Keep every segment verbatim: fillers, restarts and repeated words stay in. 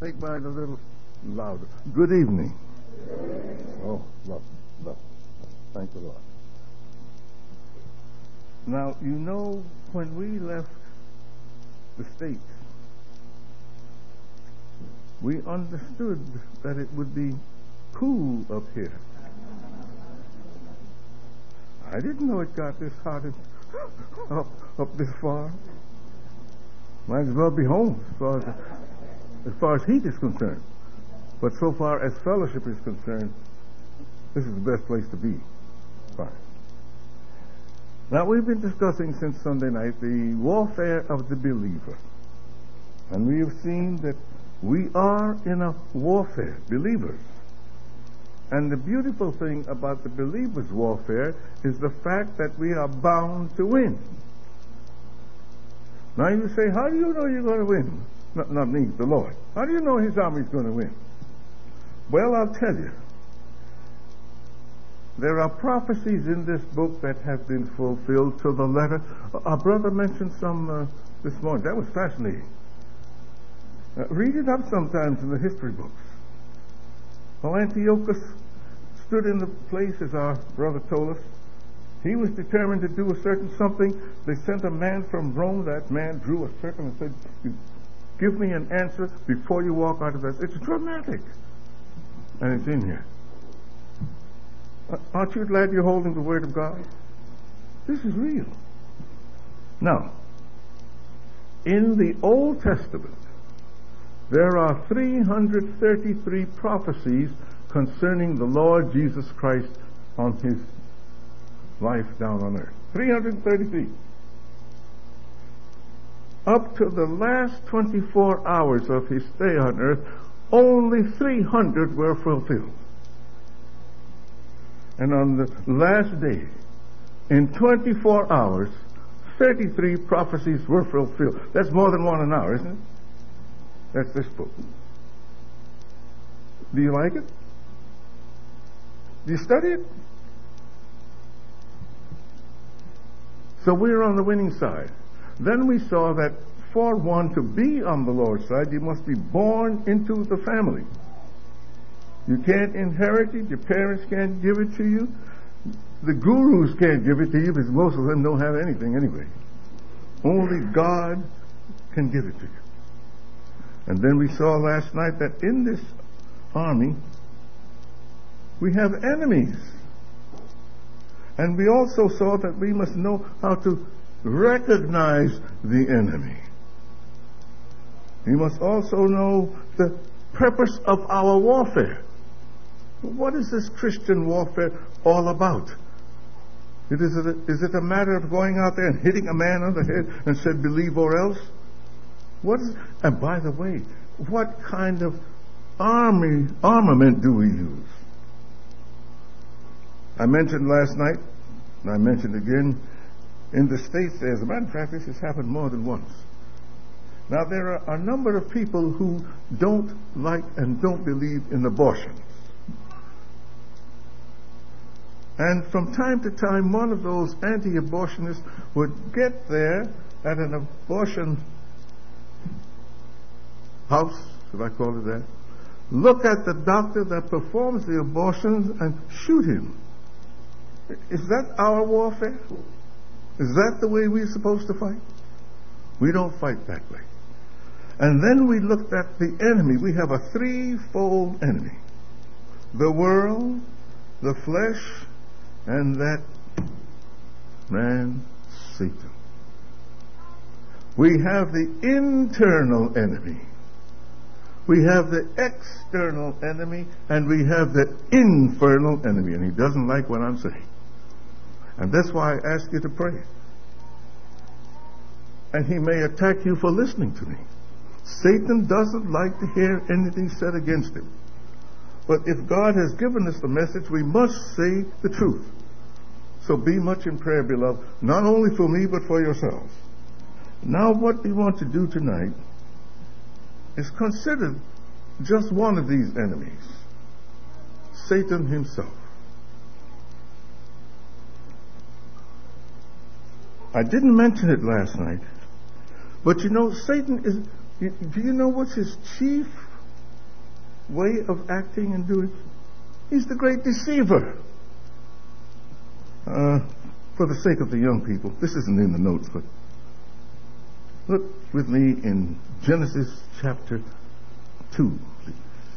Take mine a little louder. Good evening. Oh, love, love. Thank the Lord. Now, you know, when we left the States, we understood that it would be cool up here. I didn't know it got this hot and up, up this far. Might as well be home as far as, as far as heat is concerned. But so far as fellowship is concerned, this is the best place to be. Fine. Now, we've been discussing since Sunday night the warfare of the believer. And we have seen that we are in a warfare, believers. And the beautiful thing about the believer's warfare is the fact that we are bound to win. Now you say, how do you know you're going to win? Not, not me, the Lord. How do you know His army is going to win? Well, I'll tell you. There are prophecies in this book that have been fulfilled to the letter. Our brother mentioned some uh, this morning. That was fascinating. Uh, read it up sometimes in the history books. Well, Antiochus stood in the place, as our brother told us. He was determined to do a certain something. They sent a man from Rome. That man drew a circle and said, give me an answer before you walk out of this. It's dramatic. And it's in here. Aren't you glad you're holding the Word of God? This is real. Now, in the Old Testament, there are three hundred thirty-three prophecies concerning the Lord Jesus Christ on His life down on earth. three hundred thirty-three. Up to the last twenty-four hours of His stay on earth, only three hundred were fulfilled. And on the last day, in twenty-four hours, thirty-three prophecies were fulfilled. That's more than one an hour, isn't it? That's this book. Do you like it? Do you study it? So we're on the winning side. Then we saw that for one to be on the Lord's side, you must be born into the family. You can't inherit it. Your parents can't give it to you. The gurus can't give it to you because most of them don't have anything anyway. Only God can give it to you. And then we saw last night that in this army, we have enemies. And we also saw that we must know how to recognize the enemy. We must also know the purpose of our warfare. What is this Christian warfare all about? It is, a, is it a matter of going out there and hitting a man on the head and said, believe or else? What is, and by the way, what kind of army armament do we use? I mentioned last night, and I mentioned again, in the States, as a matter of fact, this has happened more than once. Now, there are a number of people who don't like and don't believe in abortions. And from time to time, one of those anti-abortionists would get there at an abortion house, should I call it that, look at the doctor that performs the abortions and shoot him. Is that our warfare? Is that the way we're supposed to fight? We don't fight that way. And then we looked at the enemy. We have a threefold enemy. The world, the flesh, and that man, Satan. We have the internal enemy. We have the external enemy, and we have the infernal enemy. And he doesn't like what I'm saying. And that's why I ask you to pray. And he may attack you for listening to me. Satan doesn't like to hear anything said against him. But if God has given us the message, we must say the truth. So be much in prayer, beloved, not only for me, but for yourselves. Now what we want to do tonight is consider just one of these enemies, Satan himself. I didn't mention it last night, but you know, Satan is, do you know what's his chief way of acting and doing. He's the great deceiver. Uh, for the sake of the young people, this isn't in the notes, but look with me in Genesis chapter two, please.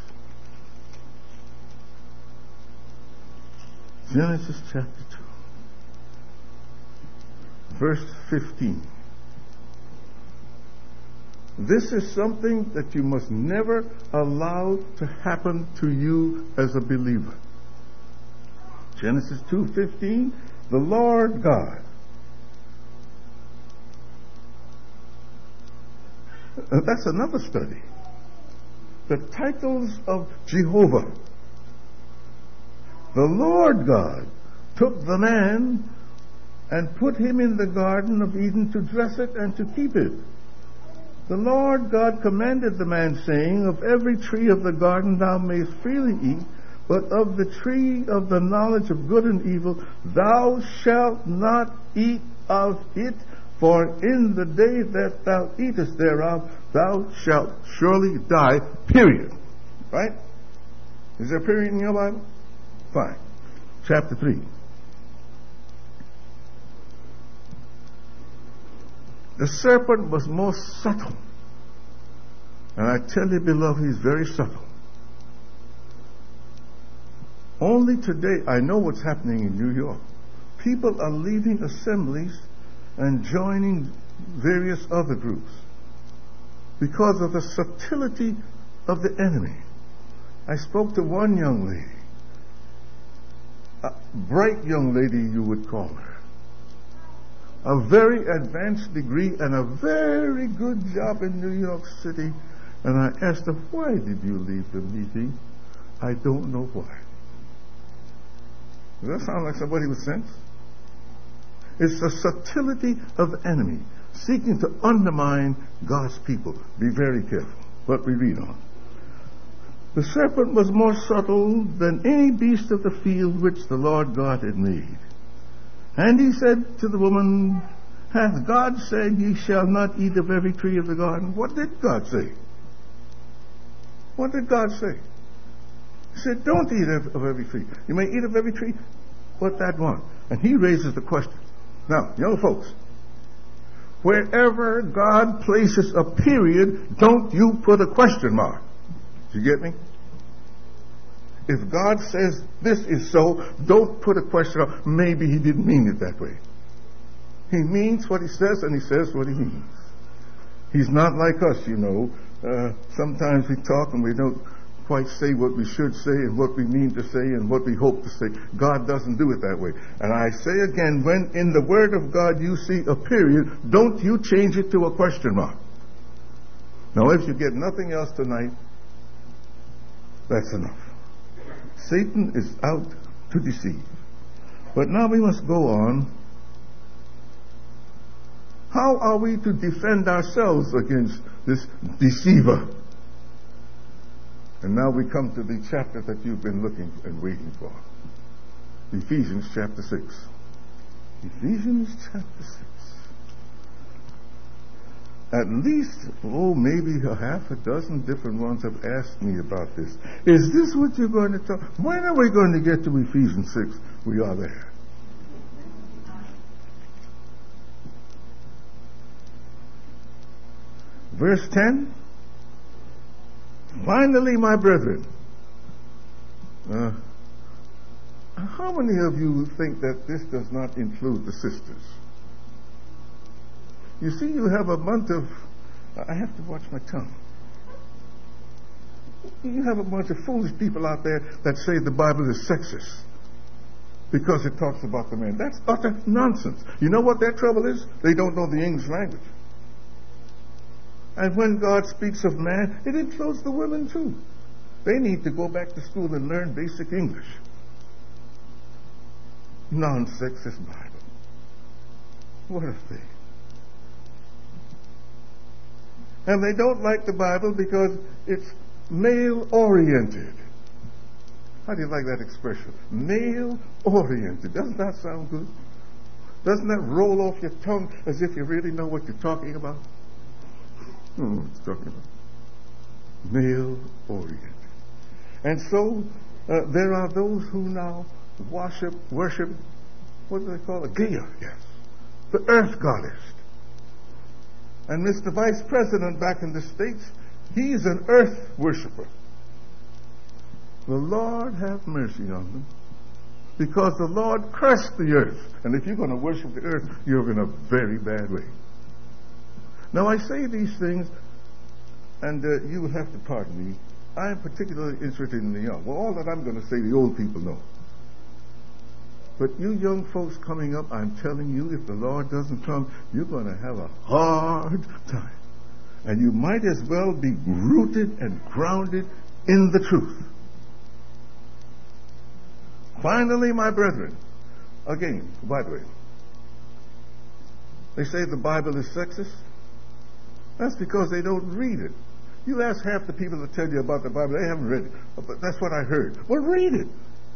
Genesis chapter two, verse fifteen. This is something that you must never allow to happen to you as a believer. Genesis two fifteen, the Lord God. Uh, that's another study. The titles of Jehovah. The Lord God took the man and put him in the Garden of Eden to dress it and to keep it. The Lord God commanded the man, saying, of every tree of the garden thou mayest freely eat, but of the tree of the knowledge of good and evil thou shalt not eat of it, for in the day that thou eatest thereof thou shalt surely die, period. Right? Is there a period in your Bible? Fine. Chapter three. The serpent was more subtle. And I tell you, beloved, he's very subtle. Only today, I know what's happening in New York. People are leaving assemblies and joining various other groups because of the subtlety of the enemy. I spoke to one young lady, a bright young lady you would call her, a very advanced degree and a very good job in New York City. And I asked her, why did you leave the meeting? I don't know why. Does that sound like somebody with sense? It's the subtlety of the enemy seeking to undermine God's people. Be very careful. But we read on. The serpent was more subtle than any beast of the field which the Lord God had made. And he said to the woman, hath God said, ye shall not eat of every tree of the garden? What did God say? What did God say? He said, don't eat of, of every tree. You may eat of every tree, but that one. And he raises the question. Now, young folks, wherever God places a period, don't you put a question mark. Do you get me? If God says this is so, don't put a question mark. Maybe he didn't mean it that way. He means what he says, and he says what he means. He's not like us, you know. Uh, sometimes we talk and we don't quite say what we should say and what we mean to say and what we hope to say. God doesn't do it that way. And I say again, when in the Word of God you see a period, don't you change it to a question mark. Now, if you get nothing else tonight, that's enough. Satan is out to deceive. But now we must go on. How are we to defend ourselves against this deceiver? And now we come to the chapter that you've been looking and waiting for. Ephesians chapter six. Ephesians chapter six. At least, oh, maybe a half a dozen different ones have asked me about this. Is this what you're going to talk? When are we going to get to Ephesians six? We are there. Verse ten. Finally, my brethren, uh, how many of you think that this does not include the sisters? You see, you have a bunch of, I have to watch my tongue. You have a bunch of foolish people out there that say the Bible is sexist because it talks about the man. That's utter nonsense. You know what their trouble is? They don't know the English language. And when God speaks of man, it includes the women too. They need to go back to school and learn basic English. Non-sexist Bible. What a thing. And they don't like the Bible because it's male-oriented. How do you like that expression? Male-oriented. Doesn't that sound good? Doesn't that roll off your tongue as if you really know what you're talking about? Hmm, what it's talking about. Male-oriented. And so uh, there are those who now worship, worship, what do they call it? Gaia, yes. The earth goddess. And Mister Vice President back in the States, he's an earth worshiper. The Lord have mercy on them, because the Lord cursed the earth. And if you're going to worship the earth, you're in a very bad way. Now I say these things, and uh, you will have to pardon me. I am particularly interested in the young. Well, all that I'm going to say, the old people know. But you young folks coming up, I'm telling you, if the Lord doesn't come, you're going to have a hard time. And you might as well be rooted and grounded in the truth. Finally, my brethren, again, by the way, they say the Bible is sexist. That's because they don't read it. You ask half the people that tell you about the Bible, they haven't read it. But that's what I heard. Well, read it.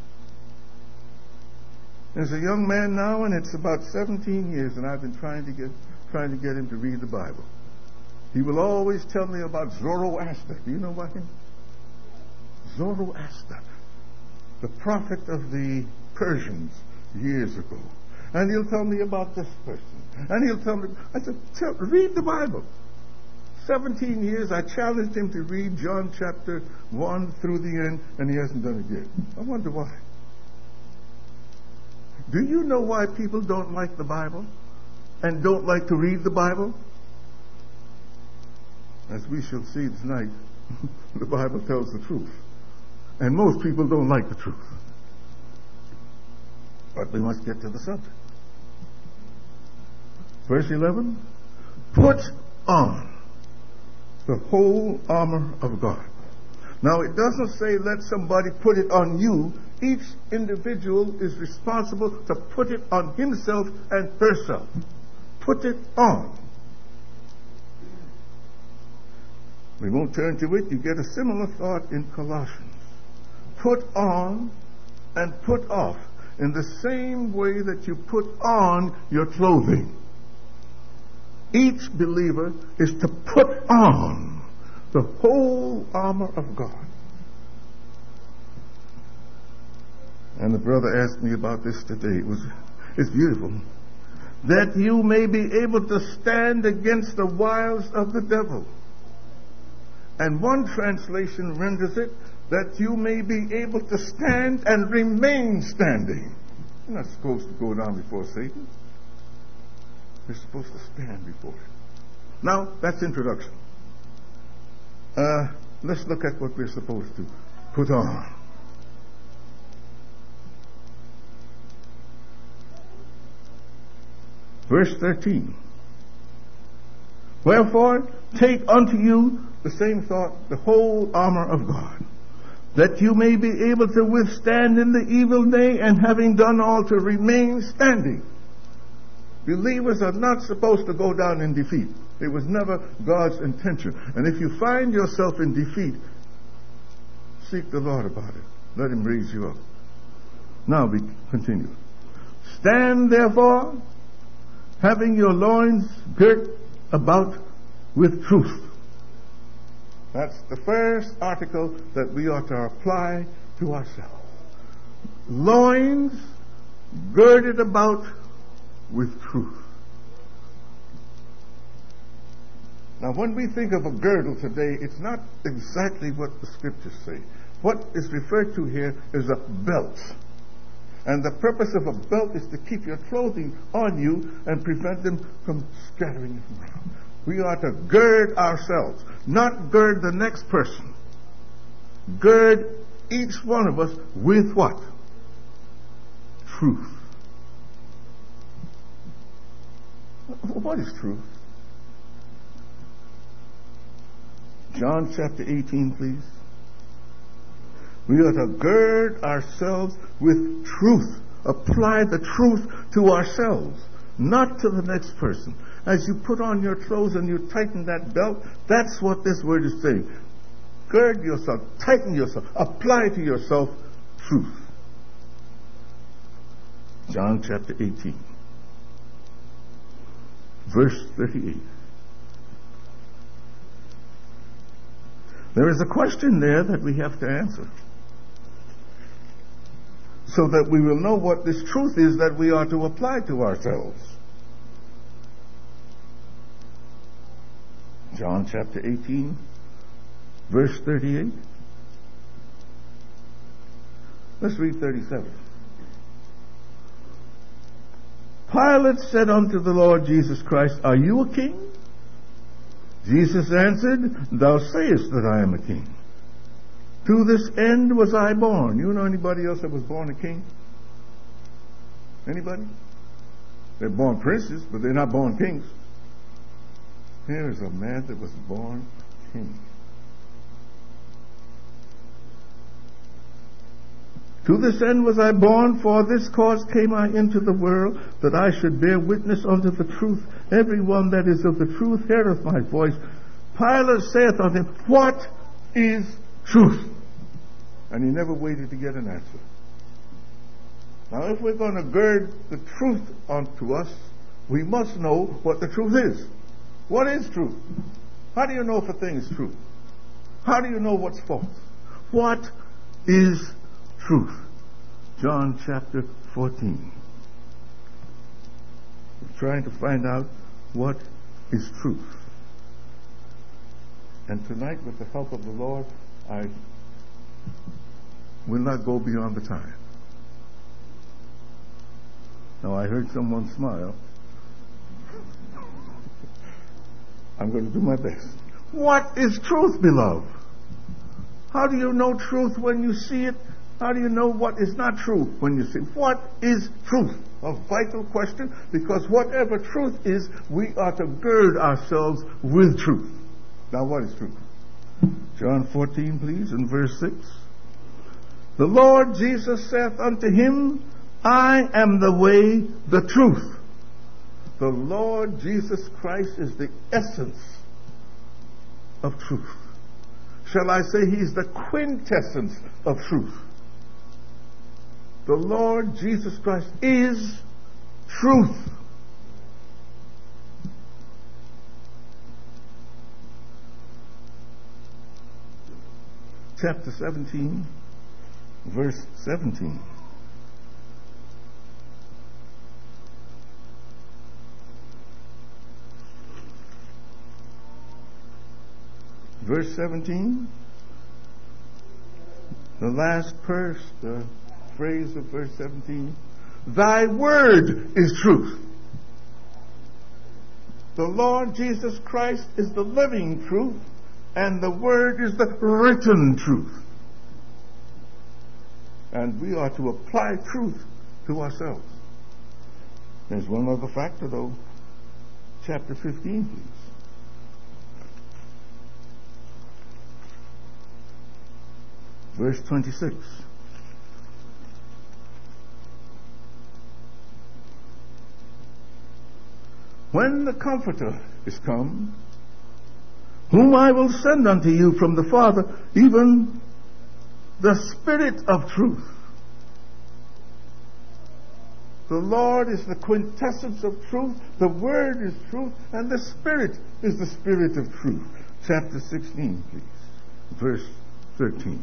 There's a young man now, and it's about seventeen years, and I've been trying to get trying to get him to read the Bible. He will always tell me about Zoroaster. Do you know about him? Zoroaster, the prophet of the Persians years ago. And he'll tell me about this person. And he'll tell me, I said, tell, read the Bible. seventeen years, I challenged him to read John chapter one through the end, and he hasn't done it yet. I wonder why. Do you know why people don't like the Bible and don't like to read the Bible? As we shall see tonight, the Bible tells the truth. And most people don't like the truth. But we must get to the subject. Verse eleven, put on the whole armor of God. Now it doesn't say let somebody put it on you. Each individual is responsible to put it on himself and herself. Put it on. We won't turn to it. You get a similar thought in Colossians. Put on and put off in the same way that you put on your clothing. Each believer is to put on the whole armor of God. And the brother asked me about this today. It was, it's beautiful. That you may be able to stand against the wiles of the devil. And one translation renders it, that you may be able to stand and remain standing. You're not supposed to go down before Satan. You're supposed to stand before him. Now, that's introduction. Uh, let's look at what we're supposed to put on. Verse thirteen. Wherefore, take unto you the same thought, the whole armor of God, that you may be able to withstand in the evil day, and having done all, to remain standing. Believers are not supposed to go down in defeat. It was never God's intention. And if you find yourself in defeat, seek the Lord about it. Let him raise you up. Now we continue. Stand therefore, having your loins girt about with truth. That's the first article that we ought to apply to ourselves. Loins girded about with truth. Now, when we think of a girdle today, it's not exactly what the scriptures say. What is referred to here is a belt. And the purpose of a belt is to keep your clothing on you and prevent them from scattering around. We are to gird ourselves, not gird the next person. Gird each one of us with what? Truth. What is truth? John chapter eighteen, please. We are to gird ourselves with truth. Apply the truth to ourselves, not to the next person. As you put on your clothes and you tighten that belt, that's what this word is saying. Gird yourself, tighten yourself, apply to yourself truth. John chapter eighteen, verse thirty-eight. There is a question there that we have to answer. so that we will know what this truth is that we are to apply to ourselves. John chapter eighteen, verse thirty-eight. Let's read thirty-seven. Pilate said unto the Lord Jesus Christ, Are you a king? Jesus answered, Thou sayest that I am a king. To this end was I born. You know anybody else that was born a king? Anybody? They're born princes, but they're not born kings. Here is a man that was born king. To this end was I born, for this cause came I into the world, that I should bear witness unto the truth. Every one that is of the truth heareth my voice. Pilate saith unto him, What is truth? And he never waited to get an answer. Now, if we're going to gird the truth onto us, we must know what the truth is. What is truth? How do you know if a thing is true? How do you know what's false? What is truth? John chapter fourteen. We're trying to find out what is truth. And tonight, with the help of the Lord, I will not go beyond the time. Now, I heard someone smile. I'm going to do my best. What is truth, beloved? How do you know truth when you see it? How do you know what is not true when you see it? What is truth? A vital question, because whatever truth is, we are to gird ourselves with truth. Now, what is truth? John fourteen, please, in verse six. The Lord Jesus saith unto him, I am the way, the truth. The Lord Jesus Christ is the essence of truth. Shall I say he's the quintessence of truth? The Lord Jesus Christ is truth. Chapter seventeen, verse seventeen. Verse seventeen, the last verse, the phrase of verse seventeen, Thy word is truth. The Lord Jesus Christ is the living truth, and the word is the written truth. And we are to apply truth to ourselves. There's one other factor, though. Chapter fifteen, please. Verse twenty-six. When the Comforter is come, whom I will send unto you from the Father, even the Spirit of truth. The Lord is the quintessence of truth, the Word is truth, and the Spirit is the Spirit of truth. Chapter sixteen, please. Verse thirteen.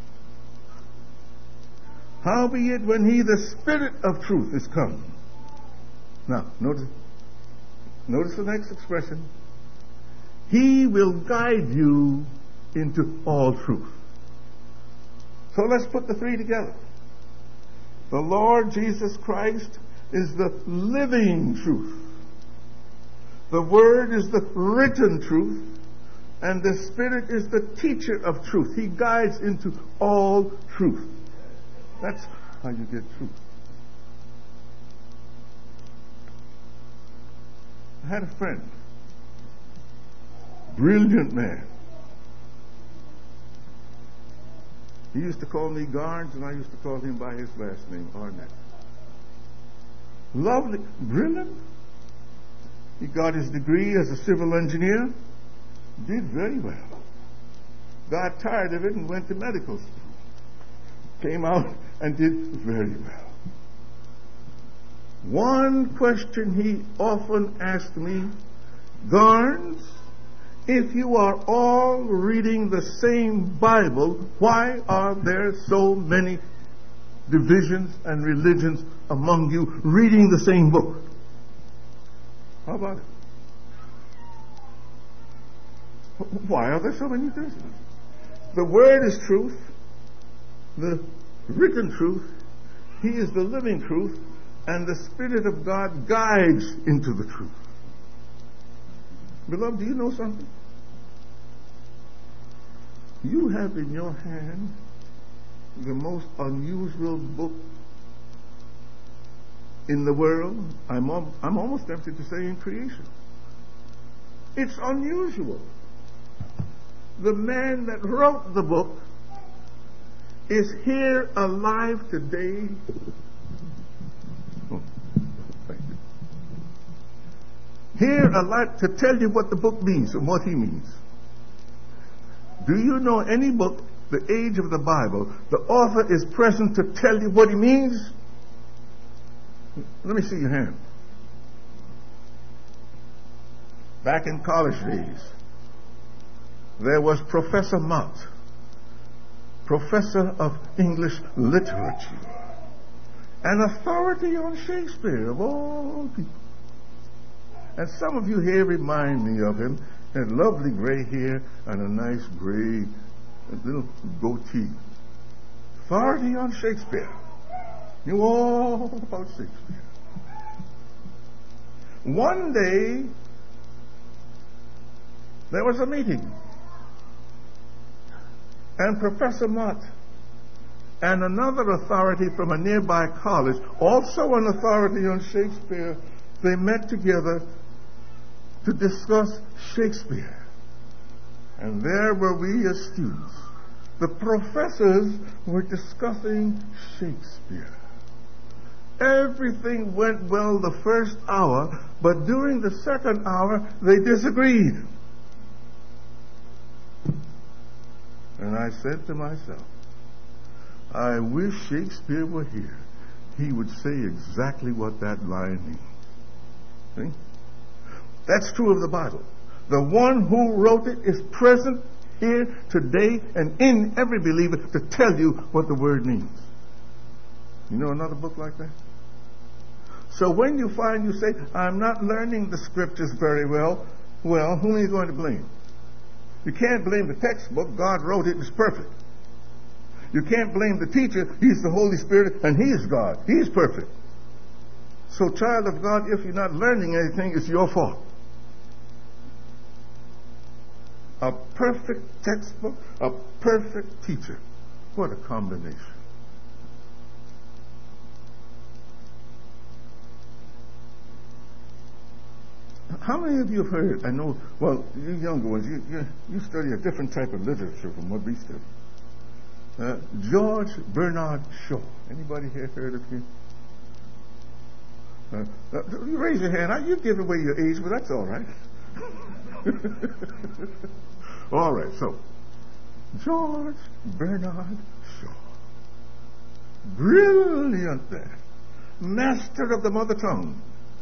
Howbeit, when he, the Spirit of truth, is come. Now, notice, notice the next expression. He will guide you into all truth. So let's put the three together. The Lord Jesus Christ is the living truth. The Word is the written truth. And the Spirit is the teacher of truth. He guides into all truth. That's how you get truth. I had a friend, brilliant man. He used to call me Garnes, and I used to call him by his last name, Arnett. Lovely, brilliant. He got his degree as a civil engineer, did very well. Got tired of it and went to medical school. Came out and did very well. One question he often asked me, Garnes, if you are all reading the same Bible, why are there so many divisions and religions among you reading the same book. How about it? Why are there so many divisions? The Word is truth, the written truth. He is the living truth, and the Spirit of God guides into the truth. Beloved, do you know something? You have in your hand the most unusual book in the world. I'm, al- I'm almost tempted to say in creation. It's unusual. The man that wrote the book is here alive today. Oh, thank you. Here alive to tell you what the book means and what he means. Do you know any book, the age of the Bible, the author is present to tell you what he means? Let me see your hand. Back in college days, there was Professor Mott, professor of English literature, an authority on Shakespeare of all people. And some of you here remind me of him. He had lovely gray hair and a nice gray little goatee. Authority on Shakespeare. Knew all about Shakespeare. One day, there was a meeting. And Professor Mott and another authority from a nearby college, also an authority on Shakespeare, they met together to discuss Shakespeare. And there were we as students. The professors were discussing Shakespeare. Everything went well the first hour, but during the second hour, they disagreed. And I said to myself, I wish Shakespeare were here. He would say exactly what that line means. See? That's true of the Bible. The one who wrote it is present here today and in every believer to tell you what the word means. You know another book like that? So when you find you say, I'm not learning the scriptures very well, well, whom are you going to blame? You can't blame the textbook. God wrote it. It's perfect. You can't blame the teacher. He's the Holy Spirit and he is God. He's perfect. So child of God, if you're not learning anything, it's your fault. A perfect textbook, a perfect teacher. What a combination. How many of you have heard, I know, well, you younger ones, you, you, you study a different type of literature from what we study. Uh, George Bernard Shaw. Anybody here heard of him? Uh, uh, you raise your hand. You give away your age, but that's all right. All right, so George Bernard Shaw, brilliant man, master of the mother tongue.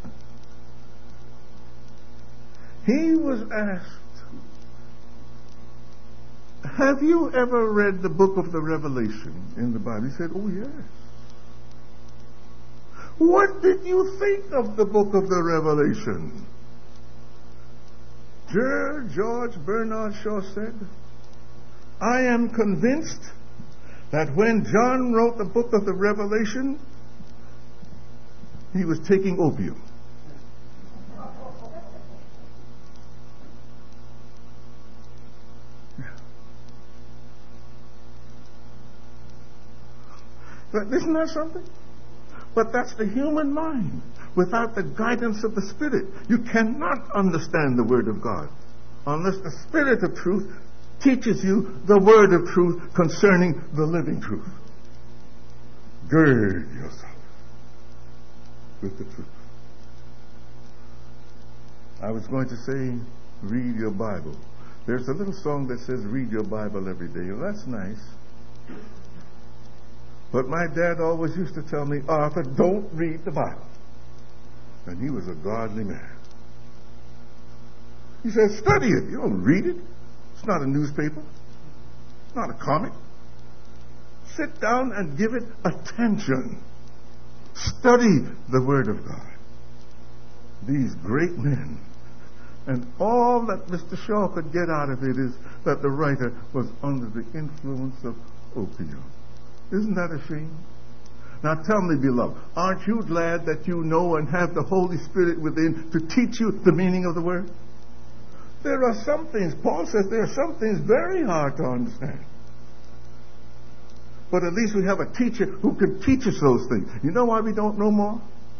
He was asked, have you ever read the book of the Revelation in the Bible? He said, oh yes. What did you think of the book of the Revelation? George Bernard Shaw said, I am convinced that when John wrote the book of the Revelation, he was taking opium. But isn't that something? But that's the human mind. Without the guidance of the Spirit, you cannot understand the Word of God unless the Spirit of truth teaches you the Word of truth concerning the living truth. Gird yourself with the truth. I was going to say, read your Bible. There's a little song that says, read your Bible every day. Well, that's nice. But my dad always used to tell me, Arthur, don't read the Bible. And he was a godly man. He said, study it. You don't read it. It's not a newspaper. It's not a comic. sit down and give it attention. Study the Word of God. These great men. And all that Mister Shaw could get out of it is that the writer was under the influence of opium. Isn't that a shame? Now tell me, beloved, aren't you glad that you know and have the Holy Spirit within to teach you the meaning of the Word? There are some things, Paul says, there are some things very hard to understand. But at least we have a teacher who can teach us those things. You know why we don't know more?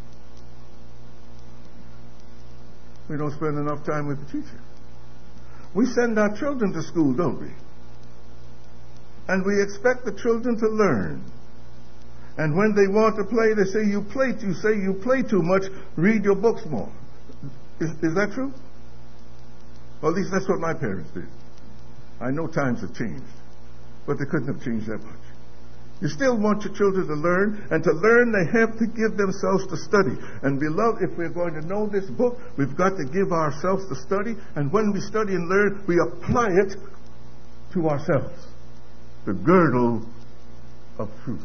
We don't spend enough time with the teacher. We send our children to school, don't we? And we expect the children to learn. And when they want to play, they say, you play, you say you play too much, read your books more. Is, is that true? Well, at least that's what my parents did. I know times have changed, but they couldn't have changed that much. You still want your children to learn, and to learn they have to give themselves to study. And beloved, if we're going to know this book, we've got to give ourselves to study, and when we study and learn, we apply it to ourselves. The girdle of truth.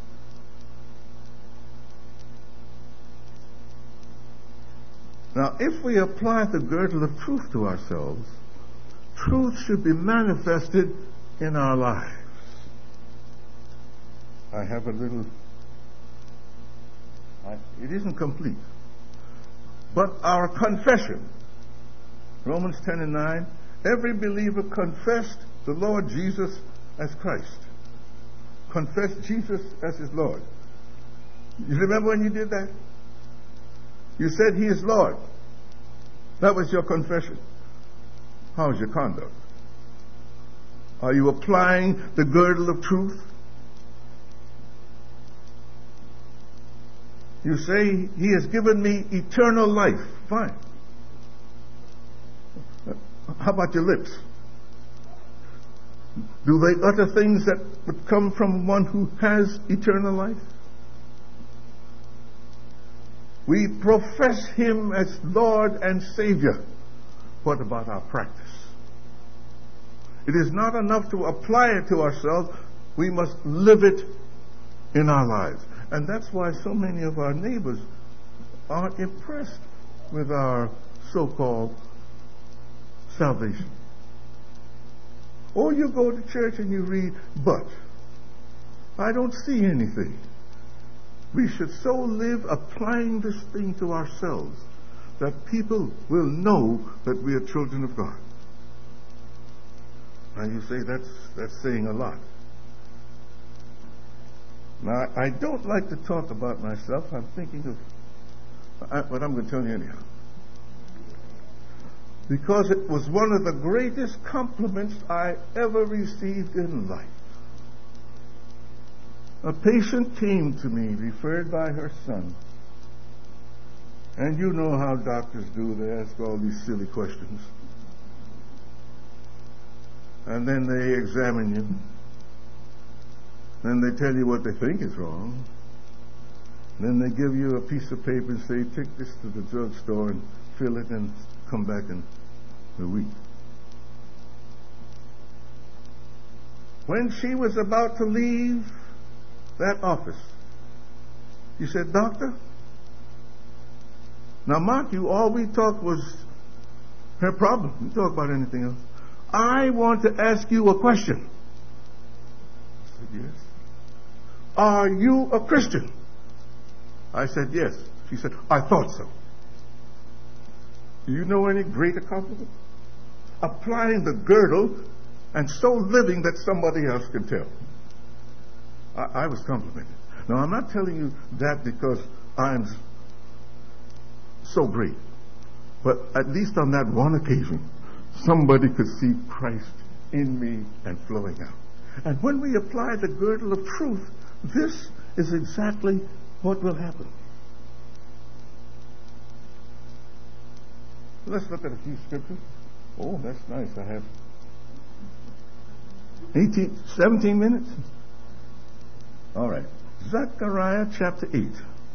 Now, if we apply the girdle of truth to ourselves, truth should be manifested in our lives. I have a little, I, it isn't complete, but our confession, Romans ten and nine, every believer confessed the Lord Jesus as Christ. Confess Jesus as his Lord. You remember when you did that? You said he is Lord. That was your confession. How is your conduct? Are you applying the girdle of truth? You say, he has given me eternal life. Fine. How about your lips? Do they utter things that would come from one who has eternal life? We profess him as Lord and Savior. What about our practice? It is not enough to apply it to ourselves. We must live it in our lives. And that's why so many of our neighbors aren't impressed with our so-called salvation. Or you go to church and you read, but I don't see anything. We should so live applying this thing to ourselves that people will know that we are children of God. Now you say that's that's saying a lot. Now I don't like to talk about myself. I'm thinking of I, what I'm going to tell you anyhow. Because it was one of the greatest compliments I ever received in life. A patient came to me, referred by her son. And you know how doctors do. They ask all these silly questions. And then they examine you. Then they tell you what they think is wrong. Then they give you a piece of paper and say, take this to the drugstore and fill it and come back in a week. When she was about to leave that office, he said, Doctor, now mark you, all we talked was her problem. We talk about anything else. I want to ask you a question. I said, yes. Are you a Christian? I said, yes. She said, I thought so. Do you know any greater compliment? Applying the girdle and so living that somebody else can tell. I, I was complimented. Now, I'm not telling you that because I'm so great. But at least on that one occasion, somebody could see Christ in me and flowing out. And when we apply the girdle of truth, this is exactly what will happen. Let's look at a few scriptures. Oh, that's nice. I have eighteen, seventeen minutes. All right. Zechariah chapter eight.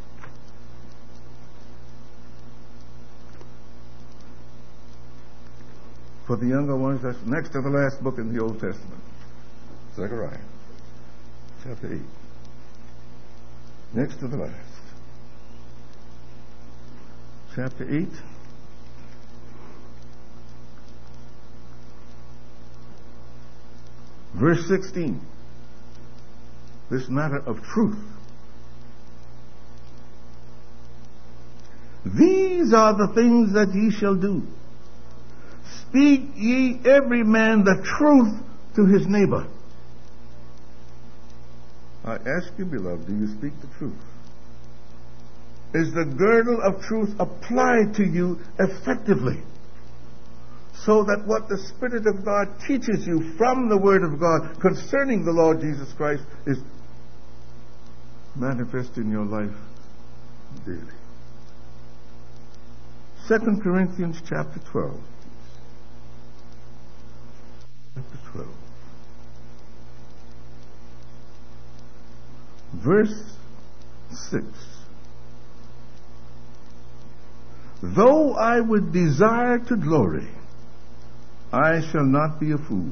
For the younger ones, that's next to the last book in the Old Testament. Zechariah. chapter eight. Next to the last. Chapter eight. Verse sixteen. This matter of truth. These are the things that ye shall do. Speak ye every man the truth to his neighbor. I ask you, beloved, do you speak the truth? Is the girdle of truth applied to you effectively? So that what the Spirit of God teaches you from the Word of God concerning the Lord Jesus Christ is manifest in your life daily. Second Corinthians chapter twelve. Chapter twelve. Verse six. Though I would desire to glory, I shall not be a fool.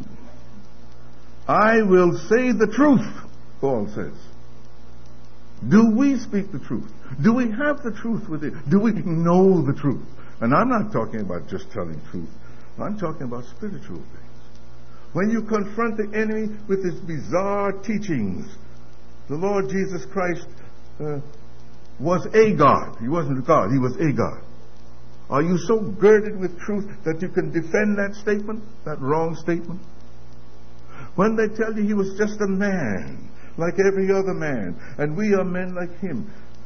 I will say the truth, Paul says. Do we speak the truth? Do we have the truth within? Do we know the truth? And I'm not talking about just telling truth. I'm talking about spiritual things. When you confront the enemy with his bizarre teachings, the Lord Jesus Christ uh, was a God. He wasn't a God. He was a God. Are you so girded with truth that you can defend that statement, that wrong statement? When they tell you he was just a man, like every other man, and we are men like him.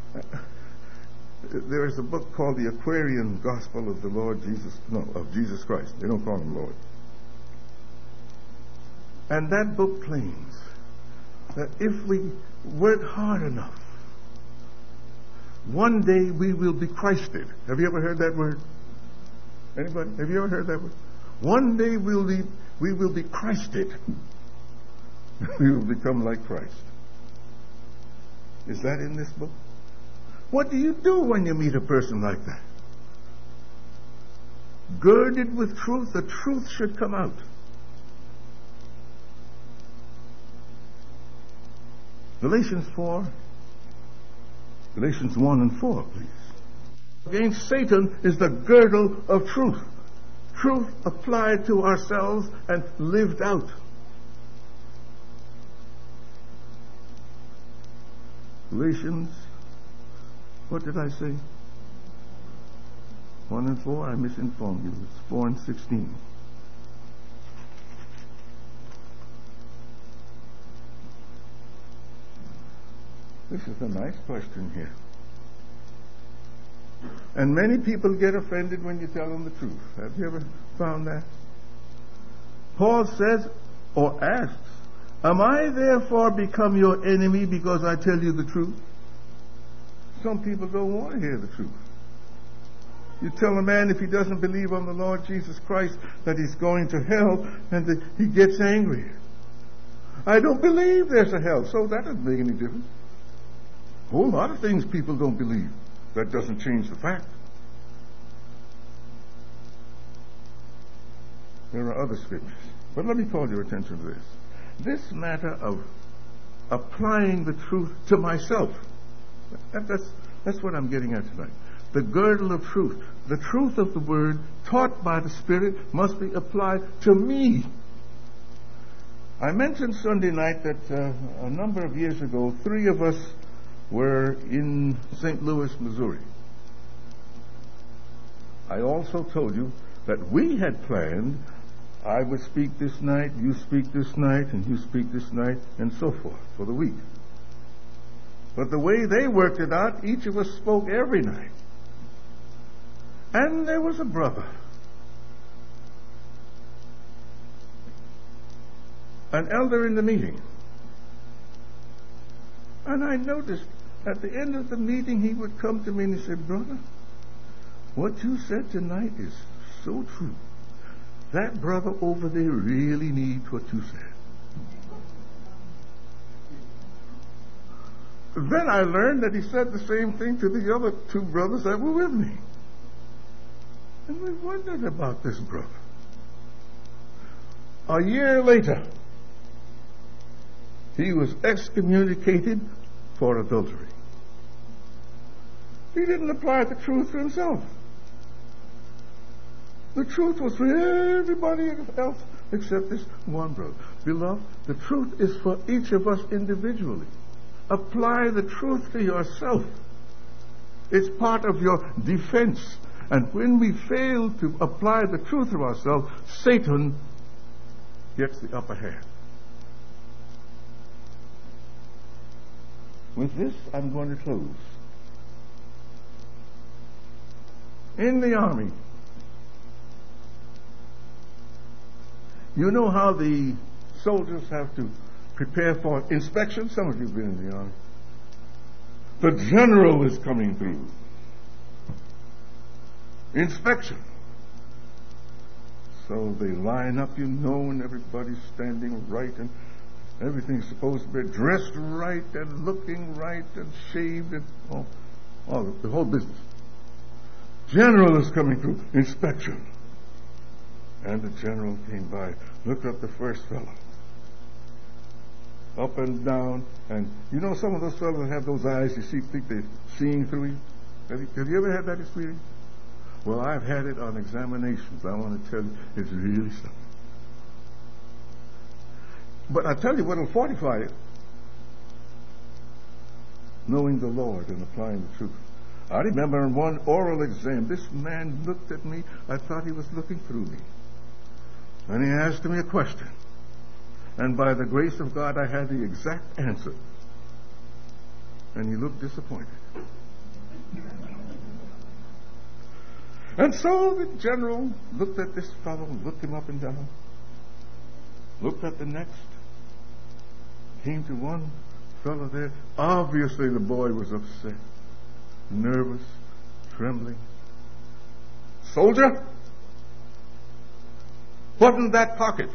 There is a book called The Aquarian Gospel of the Lord Jesus, no, of Jesus Christ. They don't call him Lord. And that book claims that if we work hard enough, one day we will be Christed. Have you ever heard that word? Anybody? Have you ever heard that word? One day we'll be, we will be Christed. We will become like Christ. Is that in this book? What do you do when you meet a person like that? Girded with truth, the truth should come out. Galatians four. Galatians one and four, please. Against Satan is the girdle of truth. Truth applied to ourselves and lived out. Galatians, what did I say? One and four, I misinformed you. It's four and sixteen. This is a nice question here. And many people get offended when you tell them the truth. Have you ever found that? Paul says, or asks, am I therefore become your enemy because I tell you the truth? Some people don't want to hear the truth. You tell a man if he doesn't believe on the Lord Jesus Christ that he's going to hell, and the, he gets angry. I don't believe there's a hell, so that doesn't make any difference. A whole lot of things people don't believe. That doesn't change the fact. There are other scriptures. But let me call your attention to this. This matter of applying the truth to myself. That, that's, that's what I'm getting at tonight. The girdle of truth. The truth of the word taught by the Spirit must be applied to me. I mentioned Sunday night that uh, a number of years ago, three of us were in Saint Louis, Missouri. I also told you that we had planned, I would speak this night, you speak this night, and you speak this night, and so forth, for the week. But the way they worked it out, each of us spoke every night. And there was a brother, an elder in the meeting. And I noticed at the end of the meeting he would come to me and he said, brother, what you said tonight is so true. That brother over there really needs what you said. Then I learned that he said the same thing to the other two brothers that were with me. And we wondered about this brother. A year later, He was excommunicated for adultery. He didn't apply the truth to himself. The truth was for everybody else except this one brother. Beloved, the truth is for each of us individually. Apply the truth to yourself. It's part of your defense. And when we fail to apply the truth to ourselves, Satan gets the upper hand. With this, I'm going to close. In the army, you know how the soldiers have to prepare for inspection? Some of you have been in the army. The general is coming through. Inspection. So they line up, you know, and everybody's standing right, and everything's supposed to be dressed right and looking right and shaved and all, all the, the whole business. General is coming through. Inspection. And the general came by, looked at the first fellow. Up and down, and you know some of those fellows that have those eyes, you see, think they're seeing through you? Have you, have you ever had that experience? Well, I've had it on examinations. I want to tell you, it's really something. But I tell you what will fortify it. Knowing the Lord and applying the truth. I remember in one oral exam, this man looked at me. I thought he was looking through me. And he asked me a question. And by the grace of God, I had the exact answer. And he looked disappointed. And so the general looked at this fellow, looked him up and down, looked at the next, came to one fellow there. Obviously the boy was upset, nervous, trembling. Soldier, button that pocket.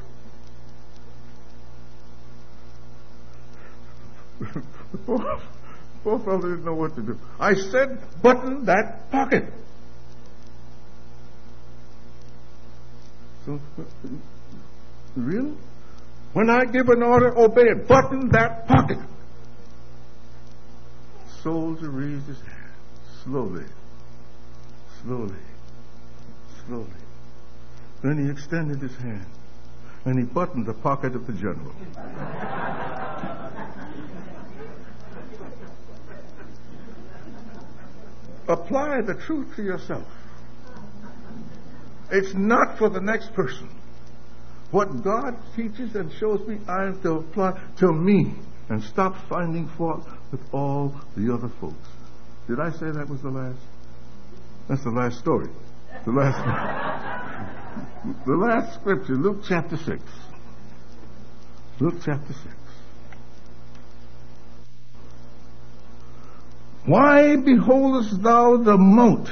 The poor, poor fellow didn't know what to do. I said, button that pocket. So, really? When I give an order, obey it. Button that pocket. Soldier raised his hand. Slowly. Slowly. Slowly. Then he extended his hand. And he buttoned the pocket of the general. Apply the truth to yourself. It's not for the next person. What God teaches and shows me, I have to apply to me and stop finding fault with all the other folks. Did I say that was the last? That's the last story. The last, the last scripture, Luke chapter six. Luke chapter six. Why beholdest thou the mote,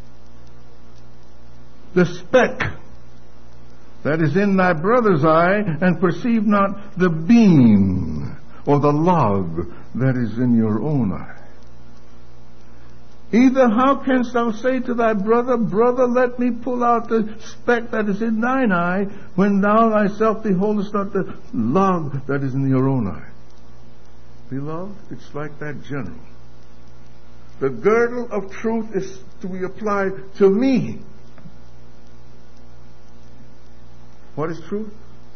the speck that is in thy brother's eye, and perceive not the beam or the log that is in your own eye? Either how canst thou say to thy brother, brother, let me pull out the speck that is in thine eye, when thou thyself beholdest not the log that is in your own eye? Beloved, it's like that general. The girdle of truth is to be applied to me. What is truth?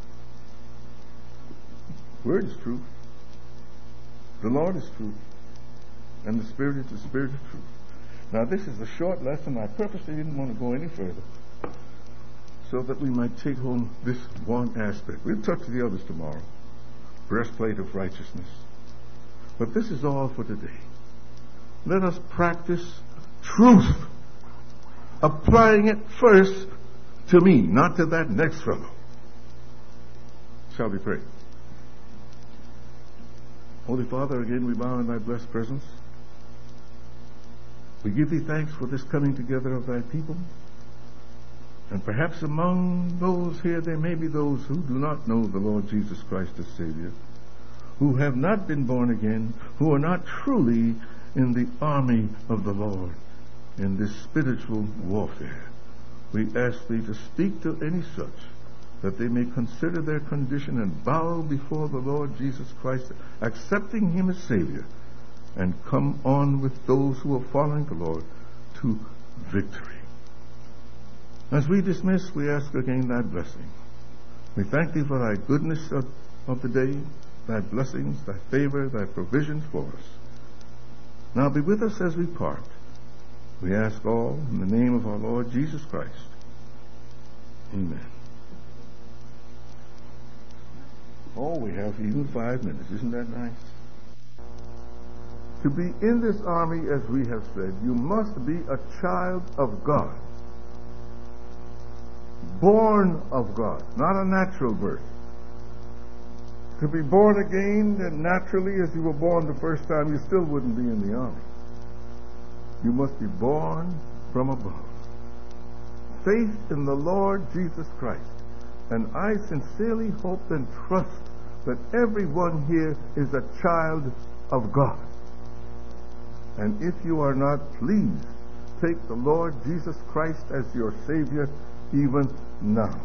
Word is truth. The Lord is truth. And the Spirit is the Spirit of truth. Now this is a short lesson. I purposely didn't want to go any further, so that we might take home this one aspect. We'll touch the others tomorrow. Breastplate of righteousness. But this is all for today. Let us practice truth, applying it first to me, not to that next fellow. Shall we pray? Holy Father, again we bow in thy blessed presence. We give thee thanks for this coming together of thy people. And perhaps among those here there may be those who do not know the Lord Jesus Christ as Savior, who have not been born again, who are not truly in the army of the Lord, in this spiritual warfare. We ask thee to speak to any such that they may consider their condition and bow before the Lord Jesus Christ, accepting him as Savior, and come on with those who are following the Lord to victory. As we dismiss, we ask again thy blessing. We thank thee for thy goodness of, of the day, thy blessings, thy favor, thy provisions for us. Now be with us as we part. We ask all in the name of our Lord Jesus Christ. Amen. Oh, we have even five minutes. Isn't that nice? To be in this army, as we have said, you must be a child of God. Born of God, not a natural birth. To be born again, then naturally, as you were born the first time, you still wouldn't be in the army. You must be born from above. Faith in the Lord Jesus Christ. And I sincerely hope and trust that everyone here is a child of God. And if you are not, please take the Lord Jesus Christ as your Savior even now.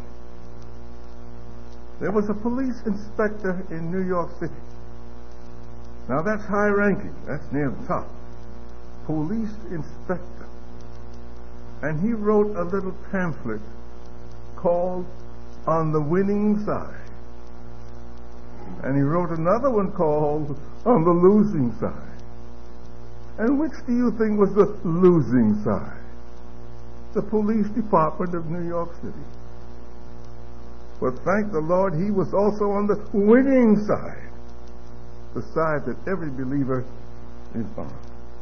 There was a police inspector in New York City. Now that's high ranking. That's near the top. Police inspector. And he wrote a little pamphlet called On the Winning Side. And he wrote another one called On the Losing Side. And which do you think was the losing side? The police department of New York City. But thank the Lord, he was also on the winning side. The side that every believer is on.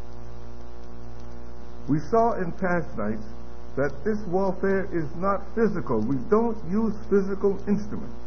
We saw in past nights that this warfare is not physical. We don't use physical instruments.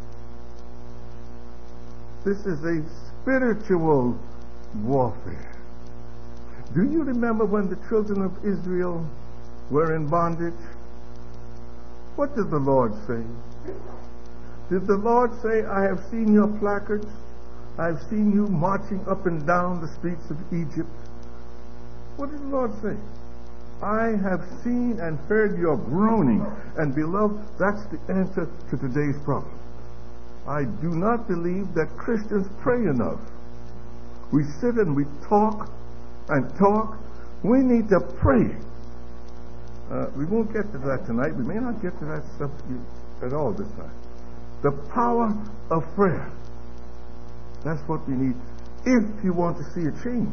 This is a spiritual warfare. Do you remember when the children of Israel were in bondage? What did the Lord say? Did the Lord say, I have seen your placards, I have seen you marching up and down the streets of Egypt? What did the Lord say? I have seen and heard your groaning. And beloved, that's the answer to today's problem. I do not believe that Christians pray enough. We sit and we talk and talk. We need to pray. Uh, we won't get to that tonight. We may not get to that stuff at all this time. The power of prayer. That's what we need if you want to see a change.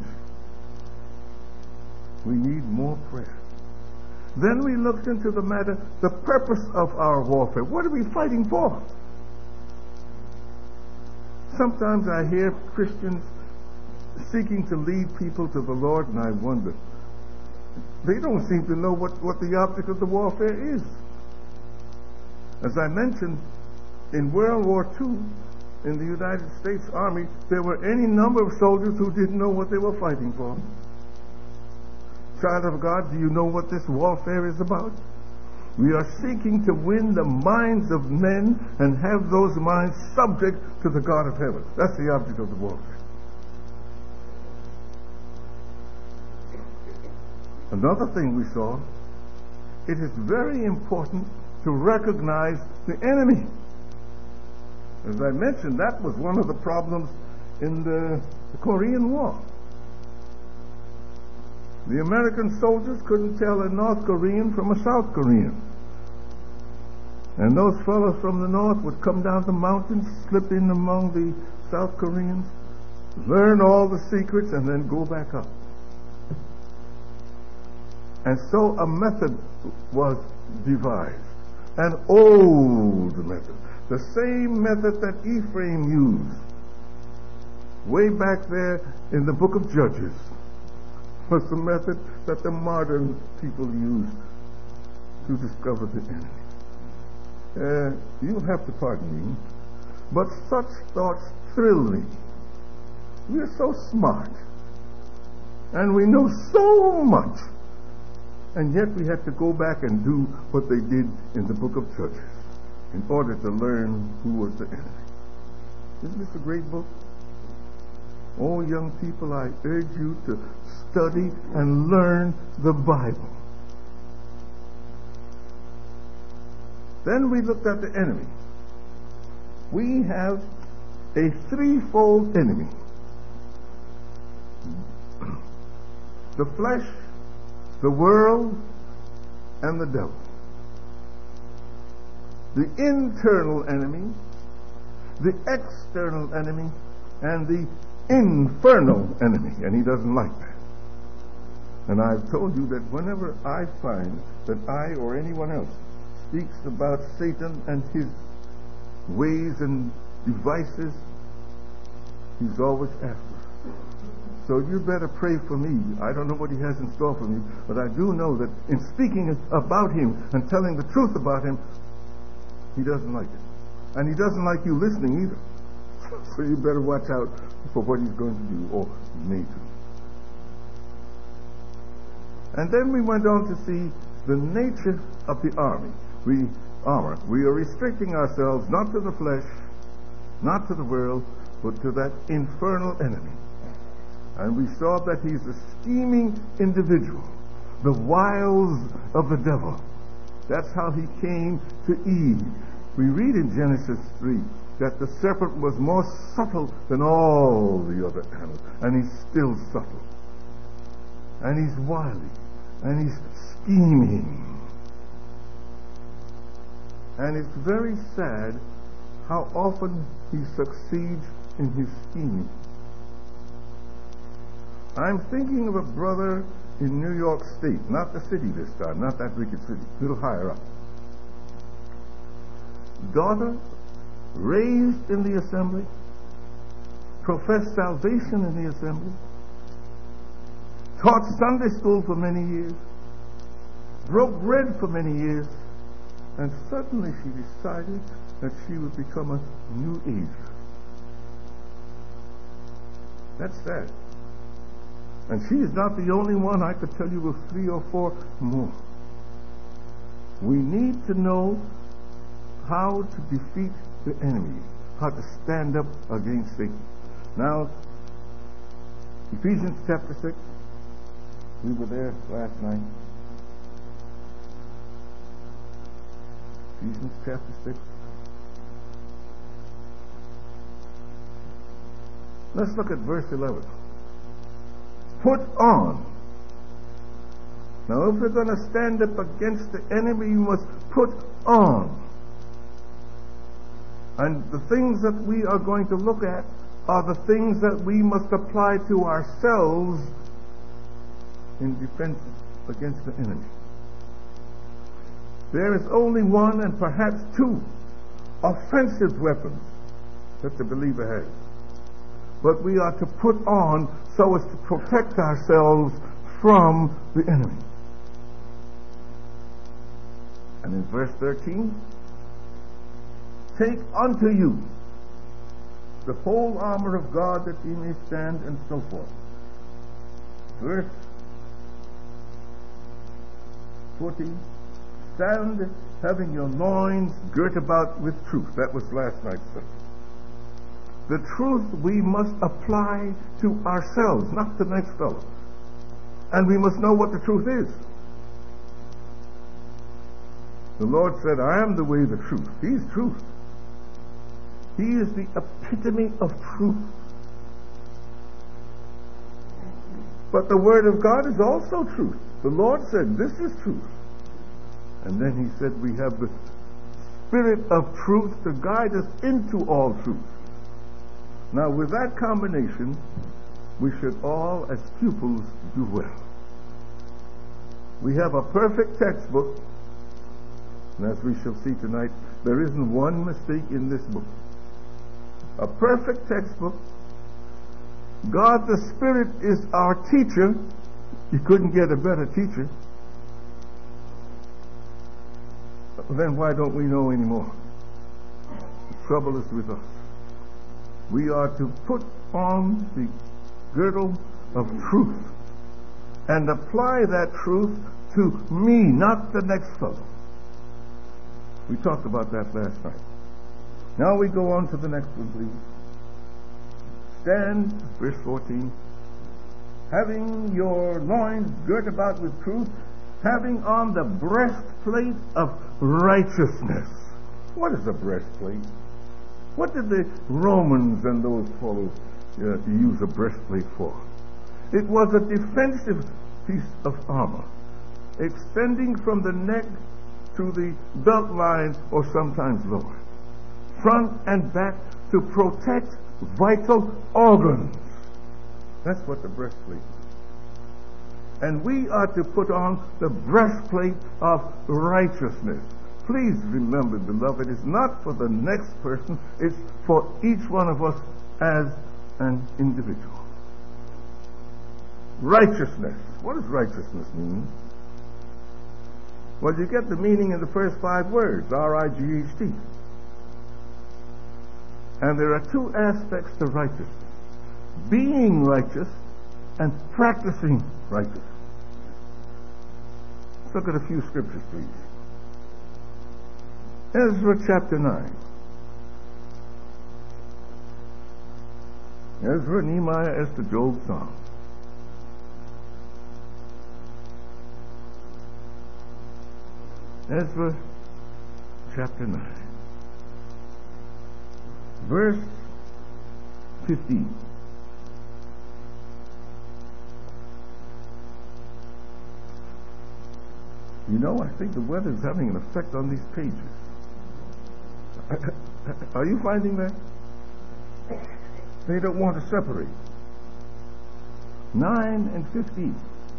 We need more prayer. Then we looked into the matter, the purpose of our warfare. What are we fighting for? Sometimes I hear Christians seeking to lead people to the Lord, and I wonder. They don't seem to know what, what the object of the warfare is. As I mentioned, in World War Two, in the United States Army, there were any number of soldiers who didn't know what they were fighting for. Child of God, do you know what this warfare is about? We are seeking to win the minds of men and have those minds subject to the God of heaven. That's the object of the warfare. Another thing we saw, it is very important to recognize the enemy. As I mentioned, that was one of the problems in the, the Korean War. The American soldiers couldn't tell a North Korean from a South Korean. And those fellows from the north would come down the mountains, slip in among the South Koreans, learn all the secrets, and then go back up. And so a method was devised, an old method, the same method that Ephraim used way back there in the book of Judges, was the method that the modern people use to discover the enemy. Uh, you'll have to pardon me, but such thoughts thrill me. We're so smart, and we know so much, and yet we have to go back and do what they did in the book of Judges in order to learn who was the enemy. Isn't this a great book? Oh, young people, I urge you to study and learn the Bible. Then we looked at the enemy. we have a threefold enemy. The flesh, the world, and the devil. The internal enemy, the external enemy, and the infernal enemy. And he doesn't like that. And I've told you that whenever I find that I or anyone else speaks about Satan and his ways and devices, he's always after. So you better pray for me. I don't know what he has in store for me, but I do know that in speaking about him and telling the truth about him, he doesn't like it. And he doesn't like you listening either. So you better watch out for what he's going to do, or may do. And then we went on to see the nature of the army. We armor. We are restricting ourselves not to the flesh, not to the world, but to that infernal enemy. And we saw that he's a scheming individual, the wiles of the devil. That's how he came to Eve. We read in Genesis three that the serpent was more subtle than all the other animals, and he's still subtle. And he's wily, and he's scheming. And it's very sad how often he succeeds in his scheming. I'm thinking of a brother in New York State, not the city this time, not that wicked city, a little higher up. Daughter raised in the assembly, professed salvation in the assembly, taught Sunday school for many years, broke bread for many years, and suddenly she decided that she would become a New Ager. That's sad. And she is not the only one. I could tell you of three or four more. We need to know how to defeat the enemy, how to stand up against Satan. Now, Ephesians chapter six. We were there last night. Ephesians chapter six. Let's look at verse eleven. Put on. Now, if we're going to stand up against the enemy, you must put on. And the things that we are going to look at are the things that we must apply to ourselves in defense against the enemy. There is only one and perhaps two offensive weapons that the believer has. But we are to put on so as to protect ourselves from the enemy. And in verse thirteen, take unto you the whole armor of God that ye may stand, and so forth. Verse fourteen, stand having your loins girt about with truth. That was last night's subject. The truth we must apply to ourselves, not the next fellow. And we must know what the truth is. The Lord said, I am the way, the truth. He's truth. He is the epitome of truth. But the Word of God is also truth. The Lord said, this is truth. And then he said, we have the Spirit of truth to guide us into all truth. Now, with that combination, we should all, as pupils, do well. We have a perfect textbook, and as we shall see tonight, there isn't one mistake in this book. A perfect textbook. God the Spirit is our teacher. You couldn't get a better teacher. Then why don't we know anymore? The trouble is with us. We are to put on the girdle of truth and apply that truth to me, not the next fellow. We talked about that last night. Now we go on to the next one, please. Stand, verse fourteen, having your loins girt about with truth, having on the breastplate of righteousness. What is a breastplate? What did the Romans and those fellows uh, use a breastplate for? It was a defensive piece of armor, extending from the neck to the belt line or sometimes lower, front and back, to protect vital organs. That's what the breastplate is. And we are to put on the breastplate of righteousness. Please remember, beloved, it's not for the next person, it's for each one of us as an individual. Righteousness. What does righteousness mean? Well, you get the meaning in the first five words, R I G H T. And there are two aspects to righteousness: being righteous and practicing righteousness. Let's look at a few scriptures, please. Ezra chapter nine. Ezra, Nehemiah, Esther, Job, Psalm. Ezra chapter nine, verse fifteen. You know, I think the weather is having an effect on these pages. Are you finding that? They don't want to separate. nine and fifteen.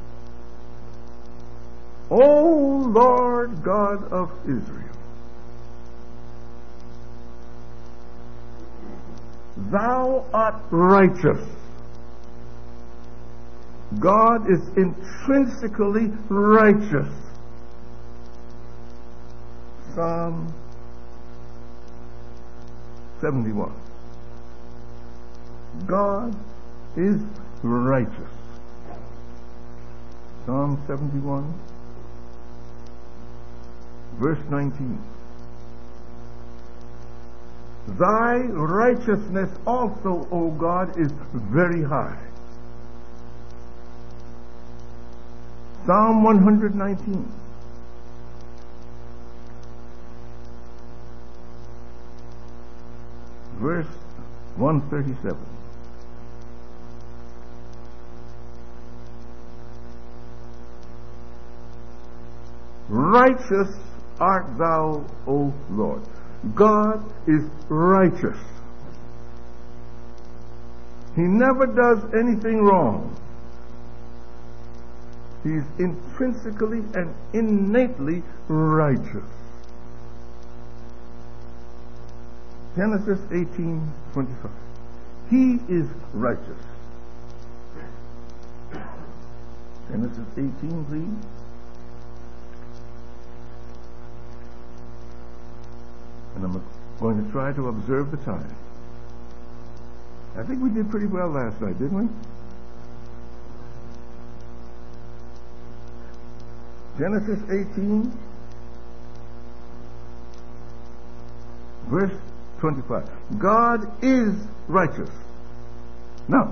O Lord God of Israel, thou art righteous. God is intrinsically righteous. Psalm seventy-one. God is righteous. Psalm seventy-one, verse nineteen. Thy righteousness also, O God, is very high. Psalm one hundred nineteen. Verse one thirty-seven. Righteous art thou, O Lord. God is righteous. He never does anything wrong. He's intrinsically and innately righteous. Genesis eighteen twenty-five. He is righteous. Genesis eighteen, please. And I'm going to try to observe the time. I think we did pretty well last night, didn't we? Genesis eighteen, verse twenty-five. God is righteous. Now,